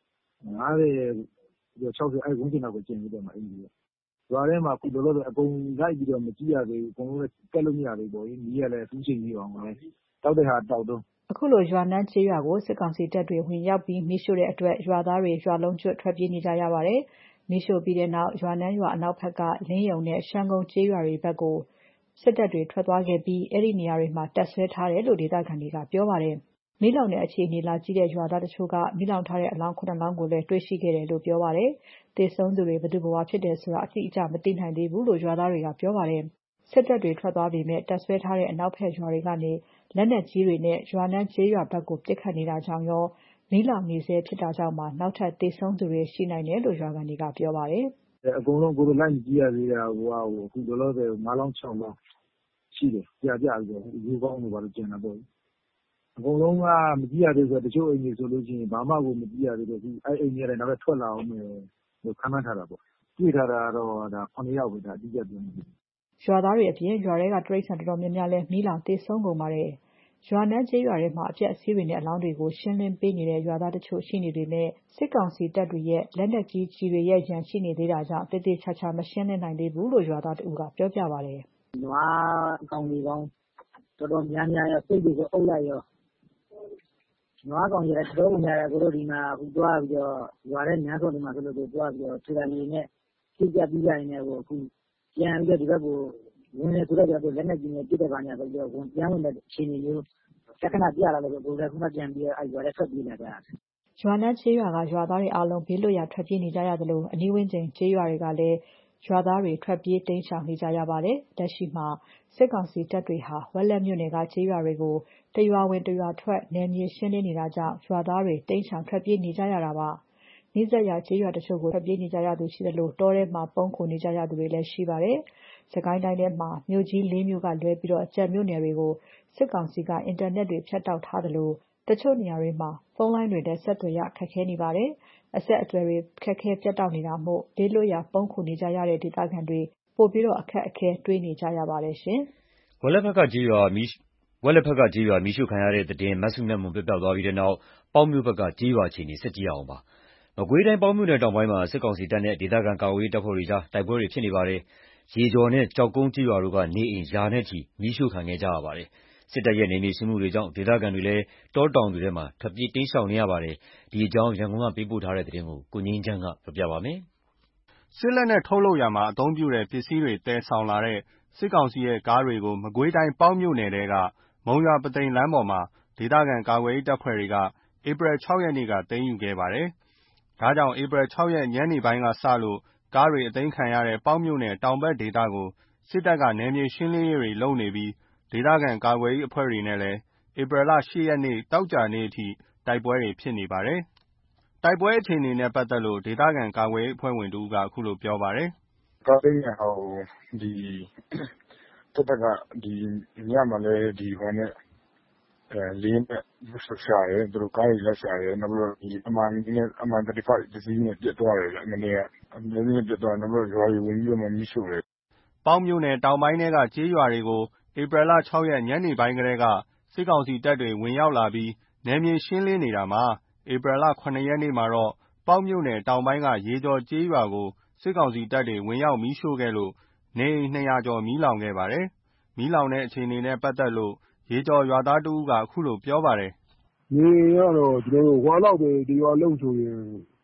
50 60အဲ့ဝန်းကျင်လောက်ကိုကျင်ပြီးတော့မှအိမ်ကြီးရွာထဲမှာအခုလောလောဆယ်အကုန်လိုက်ပြီးတော့မကြည့်ရသေးဘူးအကုန်လုံးလည်းတက်လို့မရသေးဘူးပေါ့ကြီးကလည်းအခုချိန်ကြီးအောင်လည်းတောက်တဲ့ဟာတောက်တော့အခုလိုရွာနန်းကျေးရွာကိုစစ်ကောင်စီတပ်တွေဝင်ရောက်ပြီးမီးရှို့တဲ့အတွက်ရွာသားတွေရွာလုံးကျွတ်ထွက်ပြေးနေကြရပါတယ်။မီးရှို့ပြီးတဲ့နောက်ရွာနန်းရွာအနောက်ဘက်ကလင်းယုံနဲ့ရှမ်းကုန်းကျေးရွာတွေဘက်ကိုစစ်တပ်တွေထွက်သွားခဲ့ပြီးအဲ့ဒီနေရာတွေမှာတပ်ဆွဲထားတယ်လို့ဒေသခံတွေကပြောပါတယ်။မီးလောင်တဲ့အခြေအနေလာကြည့်တဲ့ရွာသားတချို့ကမီးလောင်ထားတဲ့အလောင်း9 လောင်းကိုလည်းတွေ့ရှိခဲ့တယ်လို့ပြောပါတယ်။သေဆုံးသူတွေဘယ်သူဘဝဖြစ်တယ်ဆိုတာအတိအကျမသိနိုင်သေးဘူးလို့ရွာသားတွေကပြောပါတယ်။စစ်တပ်တွေထွက်သွားပေမဲ့တပ်ဆွဲထားတဲ့အနောက်ဘက်ရွာတွေကနေလက်နက်ကြီးတွေနဲ့ရွာနန်းကျေးရွာဘက်ကိုပစ်ခတ်နေတာကြောင့်ရောမီးလောင်နေဆဲဖြစ်တာကြောင့်မှနောက်ထပ်သေဆုံးသူတွေရှိနိုင်တယ်လို့ရွာခံတွေကပြောပါတယ်။အကုန်လုံးကိုယ်လိုက်ကြည့်ရသေးတာဟိုအခုလောလောဆယ်9 လောင်း 6 လောင်းရှိတယ်ပြပြီးတော့ရေကောင်းလို့ပါလို့ကျန်တာပေါ့အကုန်လုံးကမကြည့်ရသေးဆိုတချို့အိမ်တွေဆိုလို့ရှိရင်ဘာမှကိုမကြည့်ရသေးတော့အခုအဲ့အိမ်တွေကလည်းနောက်ထွက်လာအောင်မယ်လို့ခန့်မှန်းထားတာပေါ့တွေ့ထားတာတော့ဒါ9 ယောက်ပဲဒါအတိအကျပြောနေတယ်ရွာသားတွေအပြင်ရွာထဲကတိရစ္ဆာန်တော်တော်များများလည်းမီးလောင်သေဆုံးကုန်ပါတယ်။ရွာနန်းကျေးရွာထဲမှာအပြက်အစီးတွေနဲ့အလောင်းတွေကိုရှင်းလင်းပေးနေတဲ့ရွာသားတချို့ရှိနေပေမဲ့စစ်ကောင်စီတပ်တွေရဲ့လက်နက်ကြီးကြီးတွေရဲ့ရန်ရှိနေသေးတာကြောင့်တိတိကျကျမရှင်းလင်းနိုင်သေးဘူးလို့ရွာသားတဦးကပြောပြပါတယ်။နွားကောင်တွေကောင်းတော်တော်များများရောစိတ်တွေကိုအုပ်လိုက်ရောနွားကောင်တွေတော်တော်များများကိုတို့ဒီမှာအခုသွားပြီးတော့ရွာထဲညဆော့ဒီမှာဆိုလို့သွားပြီးတော့ခြေတံနေနဲ့ပြပြပြီးလိုက်နေကိုအခုပြန်ပြီးတော့ဒီဘက်ကိုဝင်နေဆိုတော့လက်နဲ့ကြီးနဲ့ပြစ်တဲ့ဘာညာဆိုတော့ပြန်ဝင်တဲ့အခြေအနေမျိုးတခဏပြလာလို့ကိုယ်လည်းခုမှပြန်ပြီးအဲ့ရွာထဲထွက်ပြေးလာကြတာရွာနန်းကျေးရွာကရွာသားတွေအားလုံးဘေးလွတ်ရာထွက်ပြေးနေကြရသလိုအနီးဝန်းကျင်ကျေးရွာတွေကလည်းရွာသားတွေထွက်ပြေးတိမ်းရှောင်နေကြရပါတယ်။လက်ရှိမှာစစ်ကောင်စီတပ်တွေဟာဝက်လက်မြို့နယ်ကကျေးရွာတွေကိုတရွာဝင်တရွာထွက်နယ်မြေရှင်းလင်းနေတာကြောင့်ရွာသားတွေတိမ်းရှောင်ထွက်ပြေးနေကြရတာပါ။နိစ္စရာကျေးရွာတချို့ကိုထွက်ပြေးနေကြရသူရှိသလိုတောထဲမှာပုန်းခိုနေကြရသူတွေလည်းရှိပါတယ်။စကိုင်းတိုင်းထဲမှာမြို့ကြီး၄ မြို့ကလွဲပြီးအကြံမြို့နယ်တွေကိုစစ်ကောင်စီကအင်တာနက်တွေဖြတ်တောက်ထားသလိုတချို့နေရာတွေမှာဖုန်းလိုင်းတွေနဲ့ဆက်သွယ်ရခက်ခဲနေပါတယ်။အဆက်အသွယ်တွေခက်ခဲပြတ်တောက်နေတာမို့ဘေးလွတ်ရာပုန်းခိုနေကြရတဲ့ဒေသခံတွေပိုပြီးအခက်အခဲတွေ့နေကြရပါတယ်ရှင်။ဝက်လက်ဖက်ကကျေးရွာမီးရှို့ခံရတဲ့သတင်းမဆုနဲ့မွန်ပြပြသွားပြီးတဲ့နောက်ပေါက်မြို့ဘက်ကကျေးရွာအခြေအနေဆက်ကြည့်အောင်ပါ။မကွေးတိုင်းပေါက်မြို့နယ်တောင်ပိုင်းမှာစစ်ကောင်စီတပ်နဲ့ဒေသခံကာကွယ်ရေးတပ်ဖွဲ့တွေကြားတိုက်ပွဲတွေဖြစ်နေပါတယ်။ရေကျော်နဲ့ကြောက်ကုန်းကျေးရွာတို့ကနေအိမ်ရာနဲ့ချီမီးရှို့ခံခဲ့ကြရပါတယ်။စစ်တပ်ရဲ့နယ်မြေရှင်းမှုတွေကြောင့်ဒေသခံတွေလည်းတောတောင်တွေထဲမှာထွက်ပြေးတိမ်းရှောင်နေရပါတယ်။ဒီအကြောင်းရန်ကုန်ကပေးပို့ထားတဲ့သတင်းကိုကိုငြိမ်းချမ်းကပြောပြပါမယ်။စစ်လက်နက်ထုတ်လုပ်ရာမှာအသုံးပြုတဲ့ပစ္စည်းတွေတည်ဆောင်လာတဲ့စစ်ကောင်စီရဲ့ကားတွေကိုမကွေးတိုင်းပေါက်မြို့နယ်ထဲကမုံရွာပသိမ်လမ်းပေါ်မှာဒေသခံကာကွယ်ရေးတပ်ဖွဲ့တွေကဧပြီ6 ရက်နေ့ကသိမ်းယူခဲ့ပါတယ်။ဒါကြောင့်ဧပြီ6 ရက်ညနေပိုင်းကစလို့ကားတွေအသိမ်းခံရတဲ့ပေါက်မြို့နယ်တောင်ဘက်ဒေသကိုစစ်တပ်ကနယ်မြေရှင်းလင်းရေးတွေလုပ်နေပြီးဒေသခံကာကွယ်ရေးအဖွဲ့တွေနဲ့လည်းဧပြီလ8 ရက်နေ့တောက်ကြနေ့အထိတိုက်ပွဲတွေဖြစ်နေပါတယ်။တိုက်ပွဲအခြေအနေနဲ့ပတ်သက်လို့ဒေသခံကာကွယ်ရေးအဖွဲ့ဝင်တဦးကအခုလိုပြောပါတယ်။ကားသိမ်းတဲ့ဟောဒီတပ်ကဒီညမှာလည်းဒီဟိုနဲ့လေးနဲ့ဆက်ရှာရဲသူတို့ကားကြီးလက်ရှာရဲနောက်ပြီးတော့ဒီအမှန်35တစည်းနဲ့ပြတ်သွားတယ်ဗျမနေ့ကအမြဲတမ်းပြတ်သွားနောက်ပြီးတော့ရွာကြီးဝင်ပြီးတော့မီးရှို့တယ်ပေါင်းမြို့နယ်တောင်ပိုင်းထဲကကျေးရွာတွေကိုဧပြီလ6 ရက်ညနေပိုင်းကတည်းကစစ်ကောင်စီတပ်တွေဝင်ရောက်လာပြီးနယ်မြေရှင်းလင်းနေတာမှာဧပြီလ9 ရက်နေ့မှာတော့ပေါက်မြို့နယ်တောင်ပိုင်းကရေကျော်ကျေးရွာကိုစစ်ကောင်စီတပ်တွေဝင်ရောက်မီးရှို့ခဲ့လို့နေအိမ်200 ကျော်မီးလောင်ခဲ့ပါတယ်။မီးလောင်တဲ့အခြေအနေနဲ့ပတ်သက်လို့ရေကျော်ရွာသားတဦးကအခုလိုပြောပါတယ်။နေကတော့ကျွန်တော်တို့ဟွာလောက်ပဲဒီရွာလုံးဆိုရင်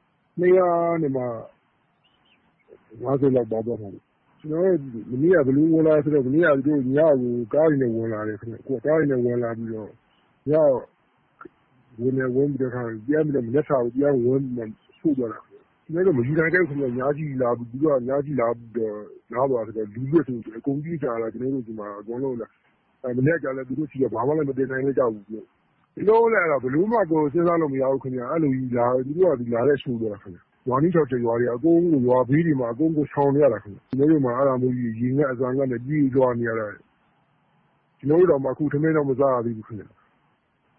200နဲ့မှ50လောက်ပါသွားမှာကျွန်တော်မနေ့ကဘလူးဝင်လာဆိုတော့မနေ့ကတို့ညကိုကားတွေနဲ့ဝင်လာတယ်ခင်ဗျကိုကားတွေနဲ့ဝင်လာပြီးတော့ညဝင်ပြီးတော့ပြန်ပြီးတော့လက်စာကိုပြန်ဝင်ရှို့သွားတာကျွန်တော်တို့မယူနိုင်တဲ့ခင်ဗျညာကြီးလာပြီးတော့ညာကြီးလာပြီးတော့နားသွားဆိုတော့လူတွေဆိုအကုန်ကြီးကြလာကျွန်တော်တို့ဒီမှာအကုန်လုံးလာမနေ့ကလည်းသူတို့စီကဘာမှလည်းမတင်နိုင်ကြဘူးပြဒီလိုလည်းတော့ဘလူးမကိုစဉ်းစားလို့မရဘူးခင်ဗျအဲ့လိုကြီးလာသူတို့ကဒီလာတဲ့ရှို့သွားတာခင်ဗျရွာနီး၆ရွာတွေအကုန်လုံးရွာဘေးတွေမှာအကုန်ကိုရှောင်နေရတာခင်ဗျကျွန်တော်တို့မှာအဲ့ဒါမျိုးကြီးရေငတ်အစံငတ်နဲ့ကြီးကြွားနေရတာကျွန်တော်တို့တော့မှအခုထမင်းတော့မစားရသေးဘူးခင်ဗျ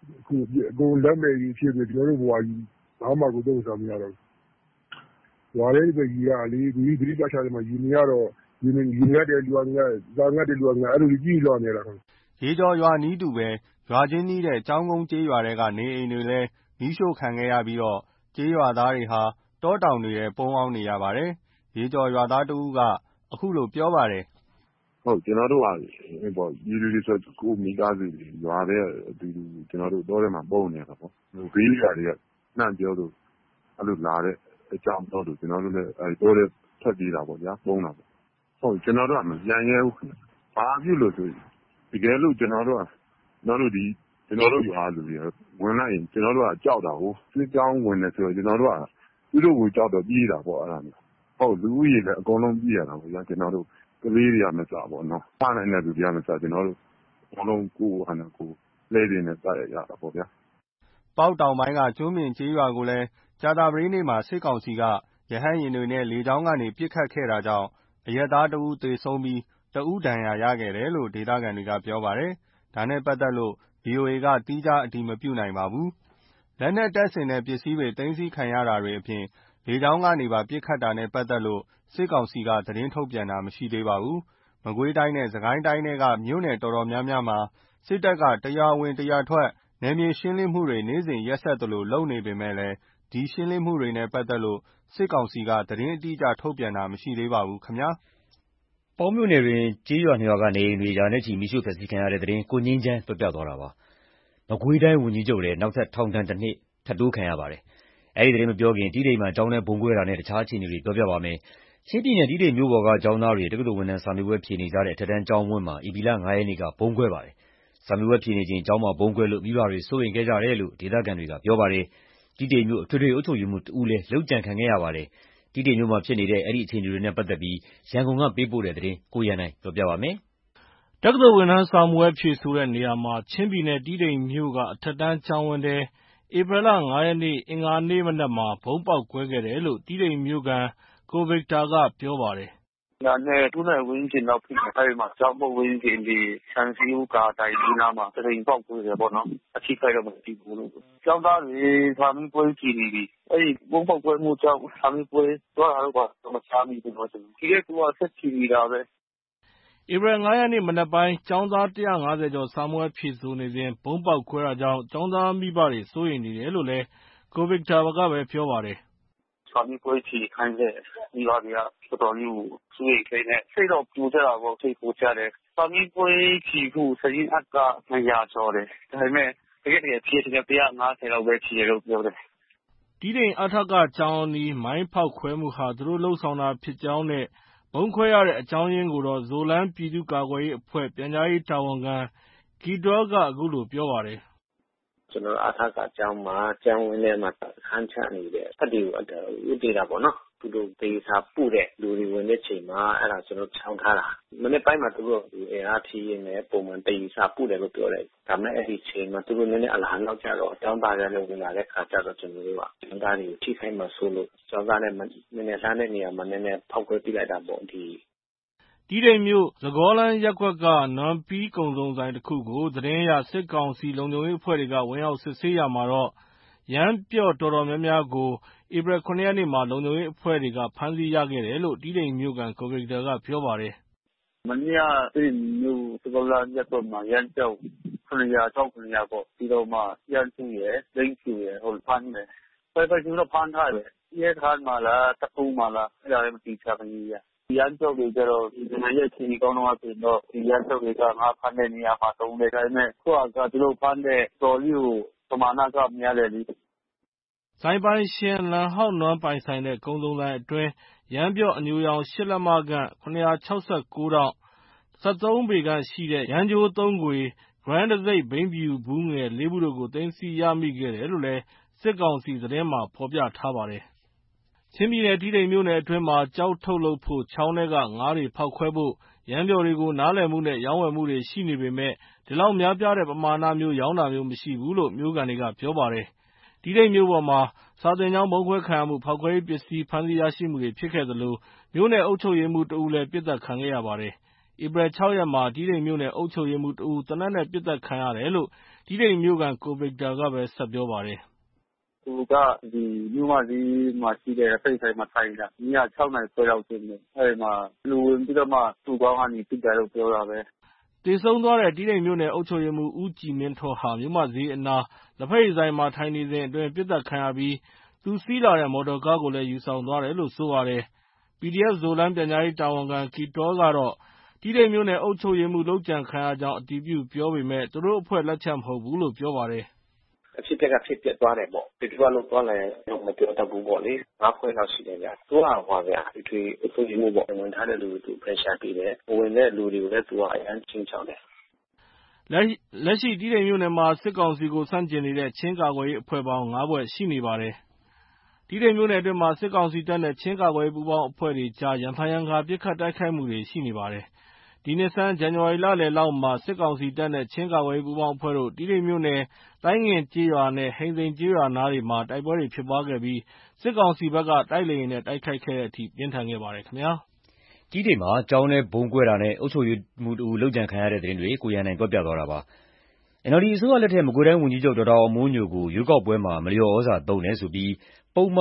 ကိုလက်မဲ့ကြီးဖြစ်ပြီးကျွန်တော်တို့ဘဝကြီးဘာမှကိုသုံးစားမရတော့ဘူး။ဝါလေးပဲကြီးရလေဒီသတိပတ်ချတယ်မှာယူနေရတော့ယူငတ်တယ်လူငတ်ဇာငတ်တယ်လူငတ်အဲ့လိုကြီးလွှမ်းနေတာခင်ဗျ။ရေကျော်ရွာနီးတူပဲရွာချင်းနီးတဲ့ကျောင်းကုန်းကျေးရွာတွေကနေအိမ်တွေလည်းမီးရှို့ခံခဲ့ရပြီးတော့ကျေးရွာသားတွေဟာတောတောင်တွေထဲပုန်းအောင်းနေရပါတယ်။ရေကျော်ရွာသားတဦးကအခုလိုပြောပါတယ်။ဟုတ်ကျွန်တော်တို့ကပေါ့ရေတွေဆိုကိုမိသားစုတွေရွာတဲ့အတူတူကျွန်တော်တို့တောထဲမှာပုံနေရတာပေါ့။ဘေးရွာတွေကနှံ့ပြောလို့အဲ့လိုလာတဲ့အကြောင်းတော့ကျွန်တော်တို့လည်းတောထဲထွက်ပြေးတာပေါ့ဗျာပုံတာပေါ့။ဟုတ်ကျွန်တော်တို့ကမပြန်ရဲဘူး။ဘာဖြစ်လို့ဆိုတကယ်လို့ကျွန်တော်တို့ရွာလူတွေဝင်လိုက်ရင်ကျွန်တော်တို့ကကြောက်တာကိုစစ်ကြောင်းဝင်နေဆိုတော့ကျွန်တော်တို့ကသူတို့ကိုကြောက်တော့ပြေးတာပေါ့အဲ့ဒါမျိုးဟုတ်လူကြီးလည်းအကုန်လုံးပြေးရတာပေါ့ဗျာကျွန်တော်တို့ကလေးတွေကမစားပေါ့နော်ဖားနိုင်တဲ့လူတွေကမစားကျွန်တော်တို့အကုန်လုံးကိုယ်ဟန်ကိုလဲနေနဲ့စားရတာပေါ့ဗျာပေါက်တောင်ပိုင်းကကျွန်းမြင့်ကျေးရွာကိုလည်းကြာသပတေးနေ့မှာစစ်ကောင်စီကရဟတ်ယာဉ်တွေနဲ့လေကြောင်းကနေပစ်ခတ်ခဲ့တာကြောင့်အရပ်သားတဦးသေဆုံးပြီးတဦးဒဏ်ရာရခဲ့တယ်လို့ဒေသခံတွေကပြောပါတယ်။ဒါနဲ့ပတ်သက်လို့ VOA ကသီးခြားအတည်မပြုနိုင်ပါဘူး။လက်နက်တပ်ဆင်တဲ့ပစ္စည်းတွေသိမ်းဆည်းခံရတာတွေအပြင်လေကြောင်းကနေပါပစ်ခတ်တာနဲ့ပတ်သက်လို့စစ်ကောင်စီကသတင်းထုတ်ပြန်တာမရှိသေးပါဘူး။မကွေးတိုင်းနဲ့စစ်ကိုင်းတိုင်းတွေကမြို့နယ်တော်တော်များများမှာစစ်တပ်ကတရားဝင်တရားထွက်နယ်မြေရှင်းလင်းမှုတွေနေ့စဉ်ရက်ဆက်သလိုလုပ်နေပေမဲ့ဒီရှင်းလင်းမှုတွေနဲ့ပတ်သက်လို့စစ်ကောင်စီကသတင်းအတိအကျထုတ်ပြန်တာမရှိသေးပါဘူးခင်ဗျာ။ပေါင်းမြို့နယ်တွင်ကျေးရွာ2ရွာကနေအိမ်တွေရာနဲ့ချီမီးရှို့ဖျက်ဆီးခံရတဲ့သတင်းကိုငြိမ်းချမ်းပြောပြသွားတာပါ။မကွေးတိုင်းဝန်ကြီးချုပ်လည်းနောက်ထပ်ထောင်ဒဏ်1နှစ်ထပ်တိုးခံရပါတယ်။အဲဒီသတင်းမပြောခင်တီးတိမ်မှာကျောင်းထဲဗုံးကွဲတာနဲ့တခြားအခြေအနေတွေပြောပြပါမယ်။ချင်းပြည်နယ်တီးတိမ်မြို့ပေါ်ကကျောင်းသားတွေတက္ကသိုလ်ဝန်ထမ်းစာမေးပွဲဖြေနေကြတဲ့အထက်တန်းကျောင်းဝင်းမှာဧပြီလ9 ရက်နေ့ကဗုံးကွဲပါတယ်။စာမေးပွဲဖြေနေချိန်ကျောင်းမှာဗုံးကွဲလို့မိဘတွေစိုးရိမ်ခဲ့ကြတယ်လို့ဒေသခံတွေကပြောပါတယ်။တီးတိမ်မြို့အထွေထွေအုပ်ချုပ်ရေးမှူးတဦးလည်းလုပ်ကြံခံခဲ့ရပါတယ်။တီးတိမ်မြို့မှာဖြစ်နေတဲ့အဲဒီအခြေအနေတွေနဲ့ပတ်သက်ပြီးရန်ကုန်ကပေးပို့တဲ့သတင်းကိုရန်နိုင်ပြောပြပါမယ်။တက္ကသိုလ်ဝန်ထမ်းစာမေးပွဲဖြေဆိုတဲ့နေရာမှာချင်းပြည်နယ်တီးတိမ်မြို့ကအထက်တန်းကျောင်းဝင်းထဲဧပြီလ9 ရက်နေ့အင်္ဂါနေ့မနက်မှာဗုံးပေါက်ကွဲခဲ့တယ်လို့တီးတိမ်မြို့ခံကိုဗစ်တာကပြောပါတယ်။နာနဲ့2နာရီဝန်းကျင်လောက်ဖြစ်တယ်အဲဒီမှာကျောင်းပေါ်ဝန်းကျင်ဒီဆန်စီဦးကာတိုင်ဒီနာမှာတရင်ပေါက်ကွဲတယ်ပေါ့နော်အထိခိုက်တော့မရှိဘူးလို့ကျောင်းသားတွေစာမေးပွဲကြည့်နေပြီအဲဒီဘုံပေါက်ကွဲမှုကြောင့်စာမေးပွဲသွားတာတော့မစားမိဘူးတော့ဒီကကူကဆက်ကြည့်နေတာပဲဧပြီ9 ရက်နေ့မနက်ပိုင်းကျောင်းသား150ကျော်စာမေးပွဲဖြေဆိုနေစဉ်ဗုံးပေါက်ကွဲတာကြောင့်ကျောင်းသားမိဘတွေစိုးရိမ်နေတယ်လို့လည်းကိုဗစ်တာကပဲပြောပါတယ်။စာမေးပွဲဖြေခိုင်းတဲ့မိဘတွေကတော်တော်လေးကိုစိုးရိမ်နေတယ်စိတ်တော့ပူကြတာပေါ့စိတ်ပူကြတယ်စာမေးပွဲဖြေဖို့စရင်အက200ကျော်တယ်ဒါပေမဲ့တကယ်ဖြေတယ်150လောက်ပဲဖြေရလို့ပြောတယ်တီးတိမ်အထက်ကကျောင်းနီးမိုင်းဖောက်ခွဲမှုဟာသူတို့လှုပ်ဆောင်တာဖြစ်ကြောင်းနဲ့ဗုံးခွဲရတဲ့အကြောင်းရင်းကိုတော့ဇိုလန်းပြည်သူ့ကာကွယ်ရေးအဖွဲ့ပြန်ကြားရေးတာဝန်ခံဂီတောကအခုလိုပြောပါတယ်။ကျွန်တော်အထက်ကကျောင်းမှာကျောင်းဝင်းထဲမှာခန်းချနေတဲ့ဖက်တီကိုဥတေတာပေါ့နော်။သူတို့ဒေစာပူတဲ့လူတွေဝင်တဲ့ချိန်မှာအဲ့ဒါကျွန်တော်ချောင်းထားတာ။မနေ့ပိုင်းမှာသူတို့အားဖြည့်ရင်းနဲ့ပုံမှန်ဒေစာပူတယ်လို့ပြောတယ်။ဒါမဲ့အဲ့ဒီချိန်မှာသူတို့နည်းနည်းအလားနောက်ကျတော့အကြောင်းသားရလည်းဝင်လာတဲ့ခါကျတော့ကျွန်တော်တို့ကကျောင်းသားတွေကိုထိခိုက်မှဆိုလို့ကျောင်းသားနဲ့နည်းနည်းလှမ်းတဲ့နေရာမှာနည်းနည်းဖောက်ခွဲပြလိုက်တာပေါ့ဒီတီးတိမ်မြို့သကောလန်းရပ်ကွက်ကနွမ်ပီးကုံစုံဆိုင်တစ်ခုကိုသတင်းရစစ်ကောင်စီလုံခြုံရေးအဖွဲ့တွေကဝင်ရောက်စစ်ဆေးရမှာတော့ရမ်းပြော့တော်တော်များများကိုဧပြီ9 ရက်နေ့မှာလုံခြုံရေးအဖွဲ့တွေကဖမ်းဆီးရခဲ့တယ်လို့တီးတိမ်မြို့ကန်ကိုဗစ်တာကပြောပါတယ်။မနေ့ကတီးမြို့သကောလန်းရပ်ကွက်မှာရမ်းပြော့900ပေါ့ပြီးတော့မှရမ်းသူရဲ့လိမ့်ဖြူရဲ့ဟိုဖမ်းတယ်ပဲကျွန်တော်ဖမ်းထားတယ်ရဲခန်းမှာလားတပူမှာလားအဲ့ဒါလည်းမသိချင်ဘူးရမ်းကျောက်တွေကျတော့ဒီနေ့ရဲ့ချိန်ကောင်းတော့ဆိုတော့ဒီရမ်းကျောက်တွေကငါဖမ်းတဲ့နေရာမှာတုံးတယ်ဒါပေမဲ့ကိုကသူတို့ဖမ်းတဲ့တော်လေးကိုပမာဏကများတယ်လေဆိုင်ပိုင်ရှင်လန်ဟောက်နွမ်းပိုင်ဆိုင်တဲ့ကုံစုံဆိုင်အတွင်းရမ်းပြော့အညိုရောင်8လက်မခန့်969တောင့်73ပေခန့်ရှိတဲ့ရမ်းကြိုး3ခွေ Grand တံဆိပ်ဘိန်းဖြူဘူးငယ်4ဘူးတို့ကိုသိမ်းဆည်းရမိခဲ့တယ်လို့လည်းစစ်ကောင်စီသတင်းမှာဖော်ပြထားပါတယ်။ချင်းပြည်နယ်တီးတိမ်မြို့နယ်အတွင်းမှာကျောက်ထုတ်လုပ်ဖို့ချောင်းထဲကငါးတွေဖောက်ခွဲဖို့ရမ်းပျော်တွေကိုနားလည်မှုနဲ့ရောင်းဝယ်မှုတွေရှိနေပေမဲ့ဒီလောက်များပြားတဲ့ပမာဏမျိုးရောင်းတာမျိုးမရှိဘူးလို့မြို့ကန်တွေကပြောပါတယ်။တီးတိမ်မြို့ပေါ်မှာစာသင်ကျောင်းဗုံးခွဲခံရမှုဖောက်ခွဲရေးပစ္စည်းဖမ်းဆီးရရှိမှုတွေဖြစ်ခဲ့သလိုမြို့နယ်အုပ်ချုပ်ရေးမှူးတဦးလည်းပြစ်ဒဏ်ခံခဲ့ရပါတယ်။ဧပြီ6 ရက်မှာတီးတိမ်မြို့နယ်အုပ်ချုပ်ရေးမှူးတဦးသေနတ်နဲ့ပစ်သတ်ခံရတယ်လို့တီးတိန်မြို့ခံကိုဗစ်တာကပဲဆက်ပြောပါတယ်။သူကမြို့မဈေးမှာရှိတဲ့ဖိတ်ဆိုင်မှာထိုင်နေတာ။ည6 နာရီခွဲလောက်ဖြစ်နေ။အဲဒီမှာလူဝင်ပြီးတော့မှသူ့ခေါင်းကနေပစ်တယ်လို့ပြောတာပဲ။”သေဆုံးသွားတဲ့တီးတိန်မြို့နယ်အုပ်ချုပ်ရေးမှူးဦးကြည်မင်းထွန်းဟာမြို့မဈေးအနားလက်ဖက်ရည်ဆိုင်မှာထိုင်နေစဉ်အတွင်းပစ်သတ်ခံရပြီးသူစီးလာတဲ့မော်တော်ကားကိုလည်းယူဆောင်သွားတယ်လို့ဆိုပါတယ်။ PDF Zoland ပြန်ကြားရေးတာဝန်ခံကီတောကတော့တီးတိန်မြို့နယ်အုပ်ချုပ်ရေးမှူးလုပ်ကြံခံရကြောင်းအတည်ပြုပြောပေမယ့်သူတို့အဖွဲ့လက်ချက်မဟုတ်ဘူးလို့ပြောပါတယ်။“အဖြစ်အပျက်ကဖြစ်ပျက်သွားတယ်ပေါ့။ဘယ်သူကလုပ်သွားလဲတော့မပြောတတ်ဘူးပေါ့လေ။၅ ဖွဲ့လောက်ရှိတယ်ဗျ။သူကအထွေထွေအုပ်ချုပ်ရေးမှူးပေါ့။ဝင်ထားတဲ့လူတွေကိုသူ pressure ပေးတယ်။မဝင်တဲ့လူတွေကိုလည်းသူကအရမ်းခြိမ်းခြောက်တယ်။ ”လက်ရှိတီးတိန်မြို့နယ်မှာစစ်ကောင်စီကိုဆန့်ကျင်နေတဲ့ချင်းကာကွယ်ရေးအဖွဲ့ပေါင်း ၅ ဖွဲ့ရှိနေပါတယ်။တီးတိန်မြို့နယ်အတွင်းမှာစစ်ကောင်စီတပ်နဲ့ချင်းကာကွယ်ရေးပူးပေါင်းအဖွဲ့တွေကြားရံဖန်ရံခါပစ်ခတ်တိုက်ခိုက်မှုတွေရှိနေပါတယ်။ဒီနှစ်ဆန်းဇန်နဝါရီလလယ်လောက်မှာစစ်ကောင်စီတပ်နဲ့ချင်းကာကွယ်ရေးပူးပေါင်းအဖွဲ့တို့တီးတိန်မြို့နယ်သိုင်းငင်ကျေးရွာနဲ့ဟိန်စိန်ကျေးရွာနားတွေမှာတိုက်ပွဲတွေဖြစ်ပွားခဲ့ပြီးစစ်ကောင်စီဘက်ကတိုက်လေယာဉ်နဲ့တိုက်ခိုက်ခဲ့တဲ့အထိပြင်းထန်ခဲ့ပါတယ်ခင်ဗျာ။တီးတိန်မှာကျောင်းထဲဗုံးကွဲတာနဲ့အုပ်ချုပ်ရေးမှူးတဦးလုပ်ကြံခံရတဲ့သတင်းတွေကိုရန်နိုင်ပြောပြသွားတာပါ။ NLD အစိုးရလက်ထက်မကွေးတိုင်းဝန်ကြီးချုပ်ဒေါက်တာအောင်မိုးညိုကိုရွေးကောက်ပွဲမှာမလျော်ဩဇာသုံးတယ်ဆိုပြီးပုဒ်မ